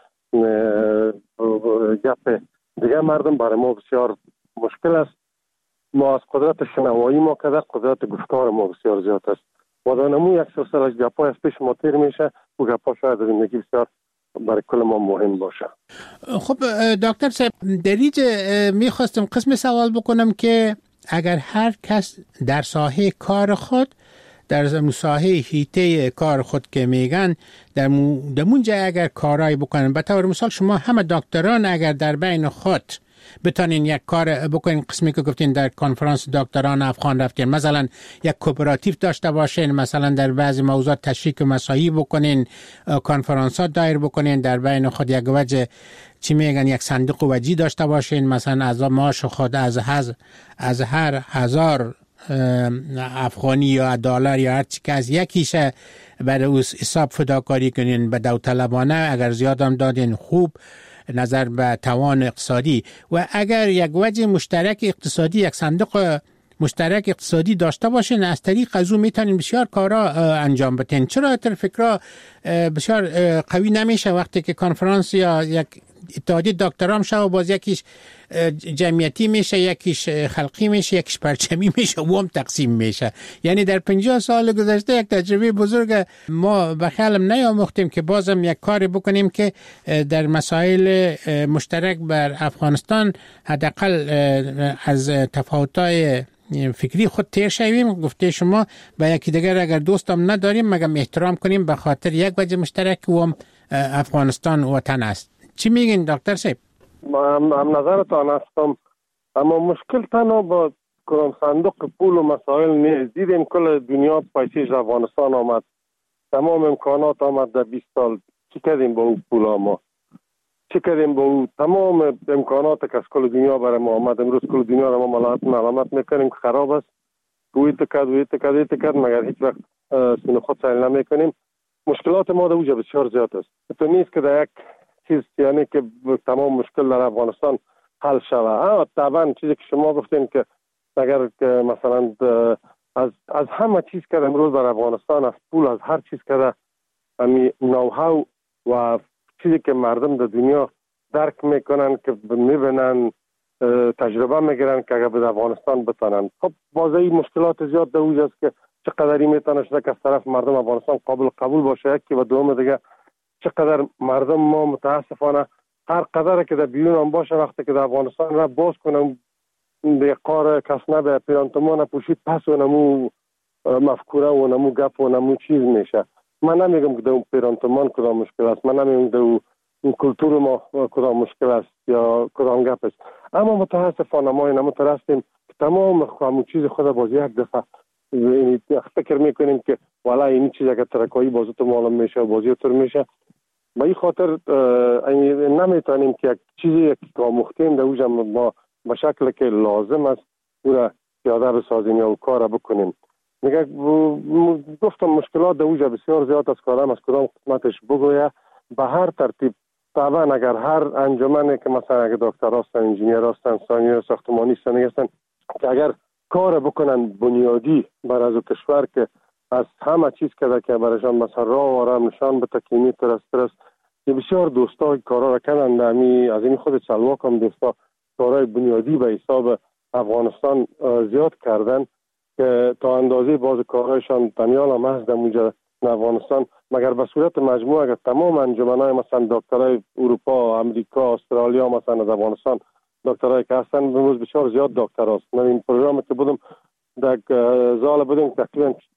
[SPEAKER 12] گپ دیگه مردم برای ما بسیار مشکل است. ما از قدرت شنوایی ما کده قدرت گفتار ما بسیار زیاد است. و دانمو یک سلسله گپای از پیش ما تیر میشه و گپا شاید در زندگی بسیار برای کل ما مهم باشه.
[SPEAKER 11] خب دکتر صاحب، در اینجا میخواستم قسم سوال بکنم که اگر هر کس در ساحه کار خود، در ساحه هیته کار خود که میگن در مونجا اگر کارایی بکنن، به طور مثال شما همه دکتران اگر در بین خود بتانین یک کار بکنین، قسمی که گفتین در کنفرانس دکتران افغان رفتین، مثلا یک کوپراتیو داشته باشین، مثلا در بعضی موضوعات تشریک و مساعی بکنین، کنفرانسات دایر بکنین، در بین خود یک وجه چی میگن یک صندوق وجی داشته باشین، مثلا از معاش خود از هر 1000 افغانی یا دلار یا هر چی که از یکیشه برای او حساب فداکاری کنین به داوطلبانه، اگر زیادم دادین خوب نظر به توان اقتصادی. و اگر یک وجه مشترک اقتصادی، یک صندوق مشترک اقتصادی داشته باشین، از طریق از او میتونین بسیار کارا انجام بدین. چرا تر فکرها بسیار قوی نمیشه وقتی که کنفرانس یا یک اتحادیه دکتران شو باز یکیش جمعیتی میشه، یکیش خلقی میشه، یکیش پرچمی میشه و هم تقسیم میشه. یعنی در 50 سال گذشته یک تجربه بزرگ ما به خیالم نیاموختیم که بازم یک کاری بکنیم که در مسائل مشترک بر افغانستان حداقل از تفاوت‌های فکری خود تیر شویم. گفته شما به یکی دیگر اگر دوستم نداریم مگم احترام کنیم به خاطر یک وجه مشترک و هم افغانستان وطن است. چی میگین دکتر صاحب؟
[SPEAKER 12] هم نظرتان هستم، اما مشکل تنها با صندوق پول و مسائل نیست. دیدیم کل دنیا پیسیش افغانستان آمد، تمام امکانات آمد در 20 سال. چی کردیم با اون پول ما؟ چی کردیم با اون تمام امکانات که از کل دنیا برای ما آمد؟ امروز کل دنیا را ما ملامت میکنیم که خراب است، روی تکد مگر هیچ وقت سن خود سهل نمیکنیم. مشکلات ما در اوجه بسیار زیاد است. تو نیست که در یک چیز یعنی که تمام مشکل در افغانستان حل شود. طبعا چیزی که شما گفتین که اگر که مثلا از همه چیز که امروز در افغانستان، از پول، از هر چیز که امی نوهاو و چیزی که مردم در دنیا درک میکنن که میبینن تجربه میگیرن که اگر به افغانستان بتانن. خب بازی مشکلات زیاد در اوج است که چقدری میتونه شده که از طرف مردم افغانستان قبول باشه یکی و دوم دیگه چقدر مردم ما متاسفانه هر قدر که در بیرون هم باشه وقتی که در افغانستان را باز کنم دیگه قار کسنه به پیرانتمان پوشید پس و نمو مفکوره و نمو گپ و نمو چیز میشه. من نمیگم که در اون پیرانتمان کدام مشکل است، من نمیگم در اون کلتور ما کدام مشکل است یا کدام گپ است، اما متاسفانه ما این مترسیم که تمام همون چیز خود باز یک دفعه فکر میکنیم که والا این چیز اگر ترکایی بازو تو معلوم میشه و بازی طور میشه. به این خاطر نمیتونیم که یک چیزی که آموختیم در اوجه ما به شکل که لازم است او را پیاده بسازیم یا کار بکنیم. میگه گفتم مشکلات در اوجه بسیار زیاد است، کارم از کدام قسمتش بگویه به هر ترتیب. طبعا اگر هر انجمنی که مثلا اگر دکتر هستن، انجینیر هستن، ساختمانی هستن که اگر کار بکنن بنیادی برای از کشور که از همه چیز که برایشان مثلا راه و آرام نشان به تکیمی ترست که بسیار دوستا کارا را کردن. از این خود سلواک هم دوستا کارهای بنیادی به حساب افغانستان زیاد کردن که تا اندازه باز کارهایشان دنیال هم هست در اونجا افغانستان. مگر به صورت مجموع اگر تمام انجمنهای مثلا دکترای اروپا، امریکا، استرالیا مثلا از افغانستان دکترای که هستن بسیار زیاد دکتر هست. من این پروگرام که بودم در زال بودیم تقریبا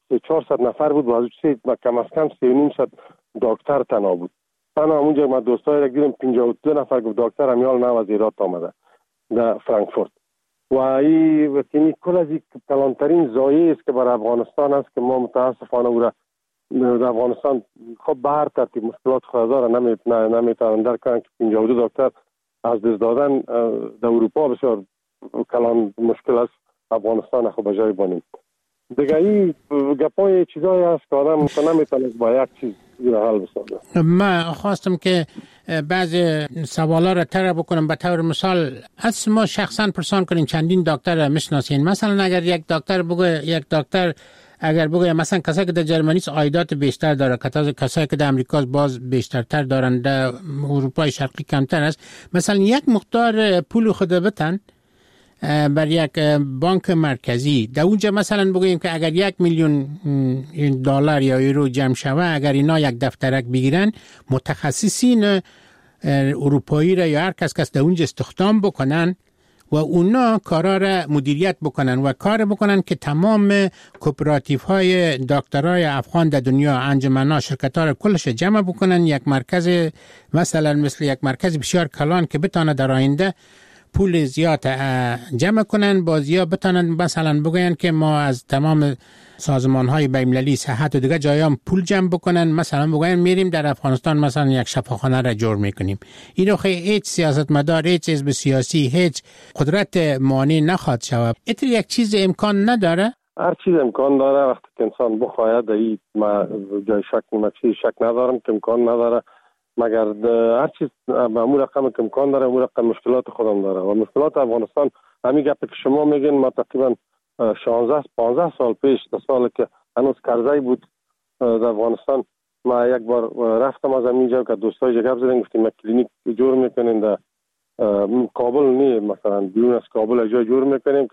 [SPEAKER 12] 400 نفر بود و از کم از کم 3,500 دکتر تنها بود. تنها اونجا ما دوستای را دیدم 52 نفر گفت دکتر امیال نو از ایران آمده در فرانکفورت. و این کل از کلانترین ضایعه است که برای افغانستان است که ما متاسفانه او را در افغانستان خب به هر ترتیب مشکلات خود داره، نمیتونن درک کنن که 52 دکتر از دست دادن در اروپا بسیار کلان مشکل است. افغانستان خب به جای بانیم دیگه. این گپای چیزایی هست که آدم نمیتونه با یک چیز حل بسازه.
[SPEAKER 11] من خواستم که بعض سوالا را طرح بکنم. به طور مثال از ما شخصا پرسان کنین چندین دکتر میشناسین. مثلا اگر یک دکتر اگر بگه مثلا کسایی که در جرمنی عایدات بیشتر داره، کسایی که در امریکا باز بیشترتر دارن، در اروپای شرقی کمتر است، مثلا یک مقدار پول خود بتن بر یک بانک مرکزی، در اونجا مثلا بگوییم که اگر 1,000,000 دلار یا یورو جمع شوه، اگر اینا یک دفترک بگیرن، متخصصین اروپایی را یا هر کس در اونجا استخدام بکنن و اونا کارا را مدیریت بکنن و کار بکنن که تمام کوپراتیف های دکترای افغان در دنیا، انجمن‌ها، شرکت‌ها را کلش جمع بکنن، یک مرکز مثلا مثل یک مرکز بسیار کلان که بتونه در آینده پول زیاد جمع کنن، بازیا بتونن مثلا بگوین که ما از تمام سازمان‌های بین‌المللی صحت و دیگه جایام پول جمع بکنن، مثلا بگوین میریم در افغانستان مثلا یک شفاخانه را جور میکنیم. این رو هیچ سیاستمدار، هیچ حزب سیاسی، هیچ قدرت مانع نخواد شود. این یک چیز امکان نداره.
[SPEAKER 12] هر چیز امکان داره وقتی که انسان بخواهد. این ما جای شک ندارم که امکان نداره، مگر هر چیز به امور رقم که امکان داره امور رقم مشکلات خودم داره. و مشکلات افغانستان همین گپ که شما میگین، ما تقریبا 15 سال پیش، تا سال که هنوز کرزی بود در افغانستان، ما یک بار رفتم از همینجا که دوستای گپ زدن، گفتیم ما کلینیک جور میکنیم در کابل، نه مثلا بیرون از کابل جای جور میکنیم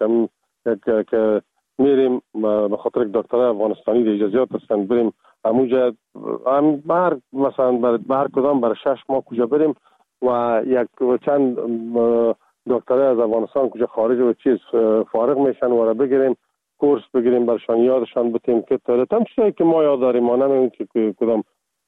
[SPEAKER 12] که میریم به خاطر دکترای افغانستانی در اجازهات هستن بریم همونجا بر مثلا بر کدام برای 6 ماه کجا بریم و یک چند دکترای از افغانستان کجا خارج و چیز فارغ میشن و را بگیریم کورس بگیریم برشان یادشان بتیم که تم چیزی که ما یاد داریم، ما نمیدونیم که کدام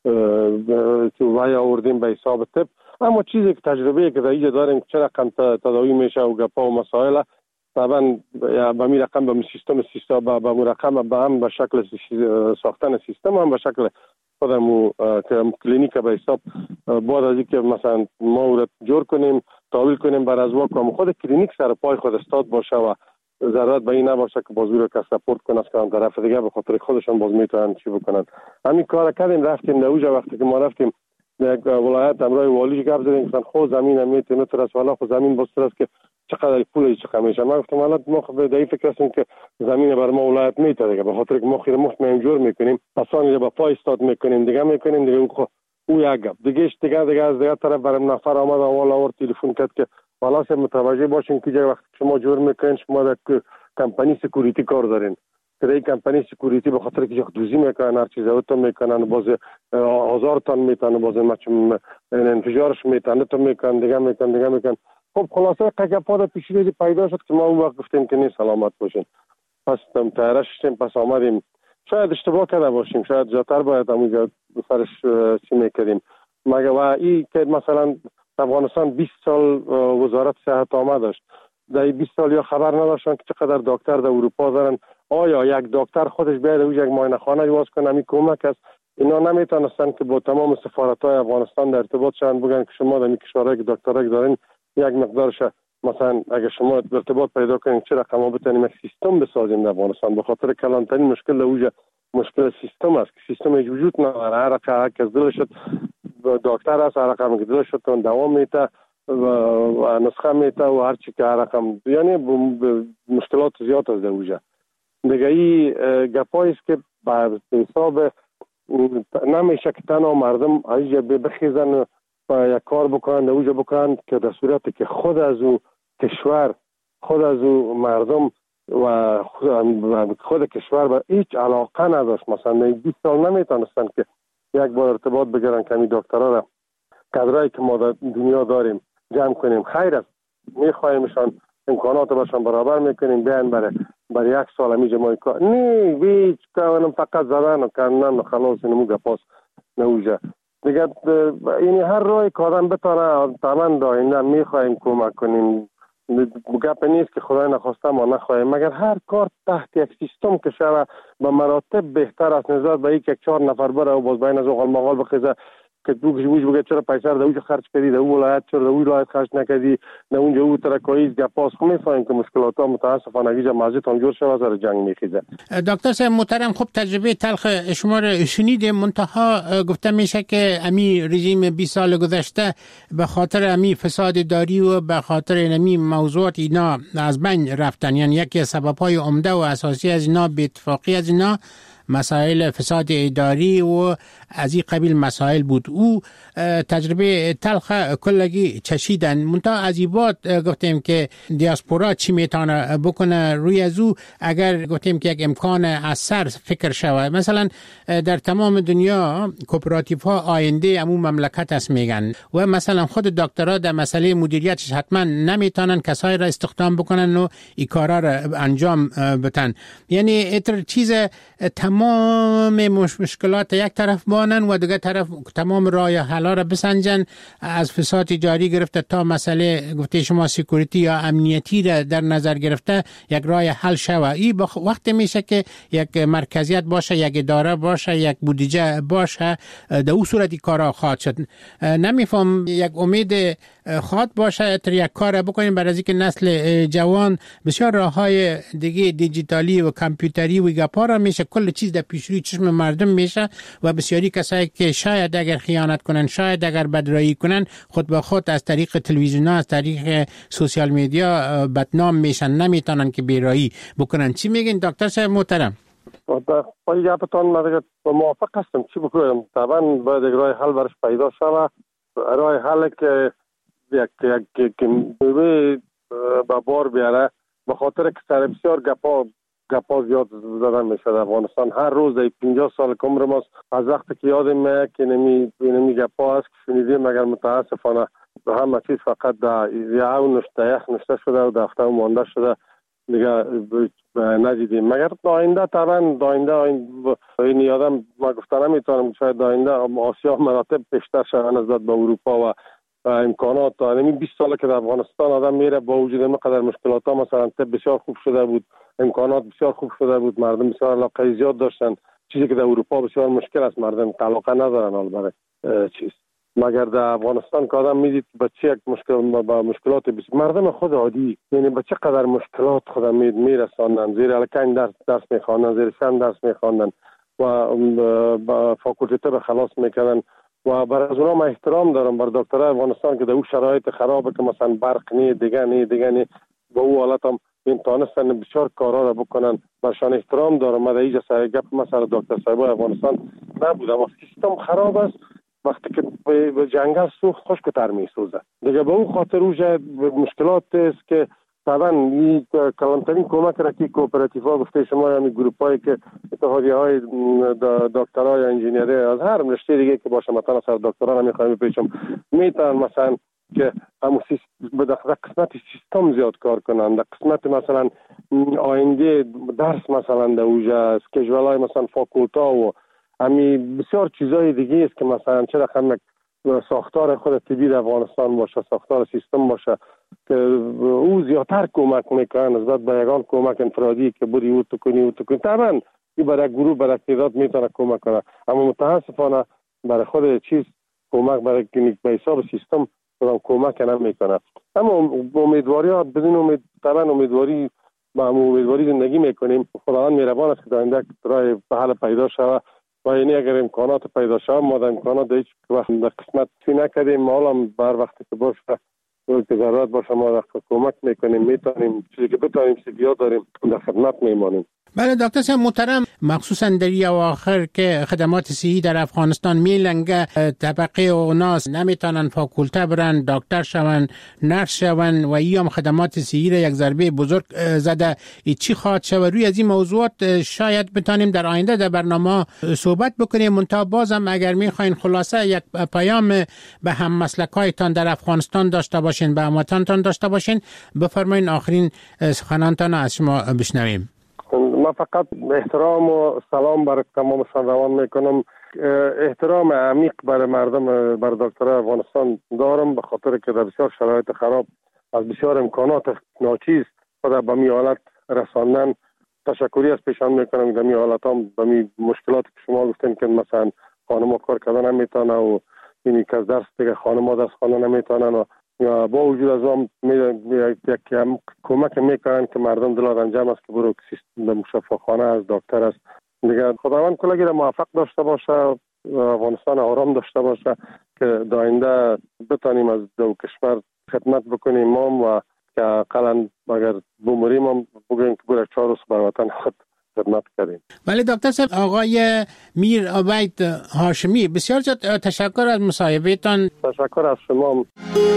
[SPEAKER 12] وای آوردیم به حساب طب، اما چیزی که تجربه که در اینجا داریم چه رقم تداوی میشه و گپا و مسائل طبعا به می رقم به سیستم به مرقم به هم به شکل ساختن سیستم هم به شکل خودمو که کلینیک به حساب بعد از اینکه مثلا ما او جور کنیم تحویل کنیم بر از واقع خود کلینیک سر پای خود استاد باشه و ضرورت به این نباشه که بازور که سپورت کنه از کام طرف دیگه به خاطر خودشون باز میتونن چی بکنن. همین کار کردیم، رفتیم در اوجا وقتی که ما رفتیم یک ولایت امرای والیش گپ زدیم گفتن خو زمین میتونه است والا خو زمین بستر است که چقدر پول چه میشه. ما گفتم حالا ما خب در این فکر هستیم که زمین بر ما ولایت میتونه دیگه به خاطر که ما خیر مخ جور میکنیم اسانی به پای استاد میکنیم دیگه او یک گپ دیگه از دیگه طرف برام نفر آمد اول اور تلفن کرد که والا سه متوجه باشین که وقتی شما جور میکنین شما در کمپانی سکیوریتی کار دارین که این کمپانی سکیوریتی به خاطر که دوزی میکنن هر چیز اوتو میکنن باز 1000 تن میتونه باز مچم انفجارش میتونه تو میکنن دیگه میکنن. خب خلاصه قگپا پیشروی پیدا شد که ما اون وقت گفتیم که نیست سلامت باشین، پس تمترش شدیم، پس آمدیم. شاید اشتباه کرده باشیم، شاید جاتر باید همونجا سرش چی میکردیم مگه و این که مثلا افغانستان 20 سال وزارت صحت آمد داشت، در 20 سال یا خبر نداشتن که چقدر دکتر در اروپا دارن. آیا یک دکتر خودش بیاد اوج یک معاینه خانه باز کنه می کمک است؟ اینا نمیتونستن که با تمام سفارت‌های افغانستان در ارتباط شدن بگن که شما در این کشورهای که دکترک دارین یک مقدارش مثلا اگه شما ارتباط پیدا کنین چه رقم بتونیم یک سیستم بسازیم در افغانستان. به خاطر کلانترین مشکل اوج مشکل سیستم است که سیستم وجود نداره. هر رقم که دلش دکتر است، هر رقم که دلش اون دوام میته و نسخه میته و هر چی که هر رقم یعنی مشکلات زیاد از اوج دیگه. این گپایی است که به حساب نمیشه که تنها مردم ایجا بخیزن و یک کار بکنن اوجا بکنن که در صورتی که خود از او کشور خود از او مردم و خود کشور به هیچ علاقه نداشت. مثلا 20 سال نمیتونستن که یک بار ارتباط بگیرن که این دکترها را کادرایی که ما در دنیا داریم جمع کنیم. خیر است میخوایمشان امکانات باشن برابر میکنیم بیان برای یک سال همیشه ما کار نه هیچ کارم فقط زدن و کردن و خلاص نمو گپاس نوجه دیگه. یعنی هر راهی که آدم بتونه تمام داینده میخوایم کمک کنیم. گپ نیست که خدای نخواسته ما نخواهیم، مگر هر کار تحت یک سیستم که شود به مراتب بهتر است نسبت به یک 4 نفر بره و باز بین از اوغال مغال بخیزه که تو گوش بگه چرا پیسه رو دوج خرج کردی در ولایت، چرا در ولایت خرج نکردی در اونجا او ترکایز گپاس. خو میفهمیم که مشکلات ها متاسفانه گیجا مازیت هم جور شده سر جنگ میخیزه.
[SPEAKER 11] دکتر صاحب محترم، خب تجربه تلخ شما رو شنیدیم، منتها گفته میشه که امی رژیم 20 سال گذشته به خاطر امی فساد داری و به خاطر امی موضوعات اینا از بین رفتن. یعنی یکی از سبب‌های عمده و اساسی از اینا به اتفاقی از اینا مسائل فساد اداری و از این قبیل مسائل بود. او تجربه تلخ کلگی چشیدن. منتها از این بعد گفتیم که دیاسپورا چی میتونه بکنه روی از او، اگر گفتیم که یک امکان اثر فکر شود. مثلا در تمام دنیا کوپراتیو ها آینده امو مملکت است میگن و مثلا خود دکترها در مسئله مدیریتش حتما نمیتونن کسای را استخدام بکنن و این کارا را انجام بدن. یعنی ایتر چیز تمام مشکلات یک طرف بانن و دیگه طرف تمام راه حل را بسنجن، از فساد جاری گرفته تا مسئله گفته شما سکیوریتی یا امنیتی را در نظر گرفته یک راه حل شوه. این وقت میشه که یک مرکزیت باشه، یک اداره باشه، یک بودجه باشه، در اون صورتی کارا خواهد شد. نمیفهم یک امید خواهد باشه تا یک کار بکنیم برای اینکه نسل جوان بسیار راههای دیگه دیجیتالی و کامپیوتری و گپارا میشه کل چیز در پیش روی چشم مردم میشه و بسیاری کسایی که شاید اگر خیانت کنن، شاید اگر بدرایی کنن، خود به خود از طریق تلویزیون ها، از طریق سوشال میدیا بدنام میشن، نمیتونن که بیرایی بکنن. چی میگین دکتر صاحب محترم؟
[SPEAKER 12] با یک گپتان من دیگه موافق هستم. چی بکنم؟ طبعا باید یک راه حل برش پیدا شود. راه حل که یک به بار بیاره، به خاطر که سر بسیار گپا زیاد زدن میشه در افغانستان. هر روز در 50 سال که عمر ماست از وقتی که یادم میاد که نمی گپا هست که شنیدیم، مگر متاسفانه همه چیز فقط در یک نشته شده و در هفته مانده شده دیگه ندیدیم. مگر داینده طبعا این یادم ما گفته نمیتونم، شاید داینده آسیا مراتب بیشتر شده نسبت به اروپا و امکانات. تا 20 سال که در افغانستان آدم میره با وجود اینقدر مشکلات ها، مثلا طب بسیار خوب شده بود، امکانات بسیار خوب شده بود، مردم بسیار علاقه زیاد داشتن، چیزی که در اروپا بسیار مشکل است، مردم علاقه ندارن البته چیز. مگر در افغانستان که آدم میدید به چه یک مشکلات مردم خود عادی، یعنی به چه قدر مشکلات خود میرساندن، زیر الکن درس میخواندن، زیر فن درس میخواندن و با فاکولته به خلاص میکردن. و برای از اونا من احترام دارم بر دکترای افغانستان که در اون شرایط خرابه که مثلا برق نی دیگه با او حالت هم امتحانستن بسیار کارا را بکنن، برشان احترام دارم. من در اینجا سر گپ مثلا دکتر صاحبای افغانستان نبودم و سیستم خراب است. وقتی که به جنگل سوخت خشکتر میسوزه دیگه. به اون خاطر اوجه مشکلات است که طبعا این کلانترین کمک را که کوپراتیو ها گفته شما، همین گروپ هایی که اتحادیه های دکترها یا انجینیری از هر رشته دیگه که باشه، مثلا سر دکترا نمیخوایم بپیچم، میتونن مثلا که همون در قسمت سیستم زیاد کار کنن، در قسمت مثلا آینده درس مثلا در اوجه اسکیجول های مثلا فاکولتا و همین بسیار چیزای دیگه است که مثلا چرا خمک ساختار خود طبی در افغانستان باشه، ساختار سیستم باشه که او زیادتر کمک میکنه نسبت به یگان کمک انفرادی که بری او تو کنی. طبعا این برای گروه برای تعداد میتونه کمک کنه، اما متاسفانه برای خود چیز کمک برای کلینیک به حساب سیستم کمک نمیکنه. اما امیدواری ها بدون امید، طبعا امیدواری با امیدواری زندگی میکنیم. خداوند مهربان است که در آینده راه به حل پیدا شود و یعنی اگر امکانات پیدا شود ما در امکانات هیچ وقت در قسمت فی نکردیم، حالا بر وقتی که باشه که ضرورت باشه ما کمک میکنیم، میتونیم چیزی که بتونیم سیدیا داریم در خدمت میمانیم.
[SPEAKER 11] بله دکتر صاحب محترم، مخصوصا در اواخر که خدمات صحی در افغانستان میلنگه، طبقه اوناس نمیتونن فاکولته برن، دکتر شون، نرس شون و ایام خدمات صحی را یک ضربه بزرگ زده. چی خواهد شود؟ روی از این موضوعات شاید بتانیم در آینده در برنامه صحبت بکنیم. منتها بازم اگر میخواین خلاصه یک پیام به هم مسلکایتان در افغانستان داشته باشین، به هموطنتان داشته باشین، بفرمایین آخرین سخنانتان از شما بشنویم.
[SPEAKER 12] من فقط احترام و سلام برای تمام شنوندگان میکنم. احترام عمیق برای مردم، برای دکترای افغانستان دارم، به خاطر که در بسیار شرایط خراب از بسیار امکانات ناچیز خود به می حالت رساندن. تشکری از پیشان میکنم در می حالت هم به می مشکلات که شما گفتین که مثلا خانم کار کردن نمیتونه و اینی که از درس دیگه خانم درس خواندن نمیتونن و با وجود از هم یک کمک میکنن که مردم دلار انجام است که برو سیستم شفاخانه از دکتر است دیگه. خداوند کلگی را موفق داشته باشه، افغانستان آرام داشته باشه که داینده بتانیم از دو کشور خدمت بکنیم ما و که اقلا اگر بمریم هم بگویم که برای 4 روز بر وطن خود خدمت کردیم.
[SPEAKER 11] ولی دکتر صاحب، آقای میر عبید هاشمی، بسیار زیاد تشکر از مصاحبهتان.
[SPEAKER 12] تشکر از شما.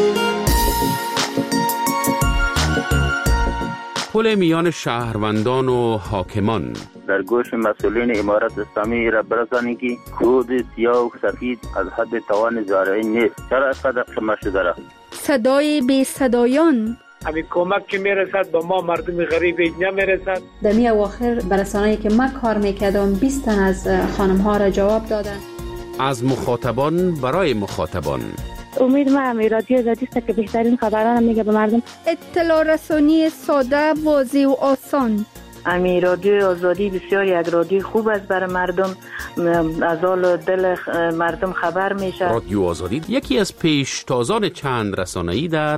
[SPEAKER 13] پل میان شهروندان و حاکمان
[SPEAKER 14] در گوش مسئولین امارت اسلامی را برسانید که خود سیاه و سفید از حد توان زارعی نیست. چرا اینقدر شما شده را؟
[SPEAKER 15] صدای بی صدایان،
[SPEAKER 16] همین کمک که میرسد به ما مردم غریب نمیرسد.
[SPEAKER 17] در می اواخر برسانه‌ای که من کار میکردم 20 تن از خانم ها را جواب دادن.
[SPEAKER 13] از مخاطبان برای مخاطبان.
[SPEAKER 18] امید من رادیو آزادی است که بهترین خبران میگه به مردم.
[SPEAKER 15] اطلاع رسانی ساده، واضح و آسان.
[SPEAKER 19] امی رادیو آزادی بسیار یک رادیو خوب است برای مردم، از حال دل مردم خبر میشه.
[SPEAKER 13] رادیو آزادی یکی از پیشتازان چند رسانه‌ای در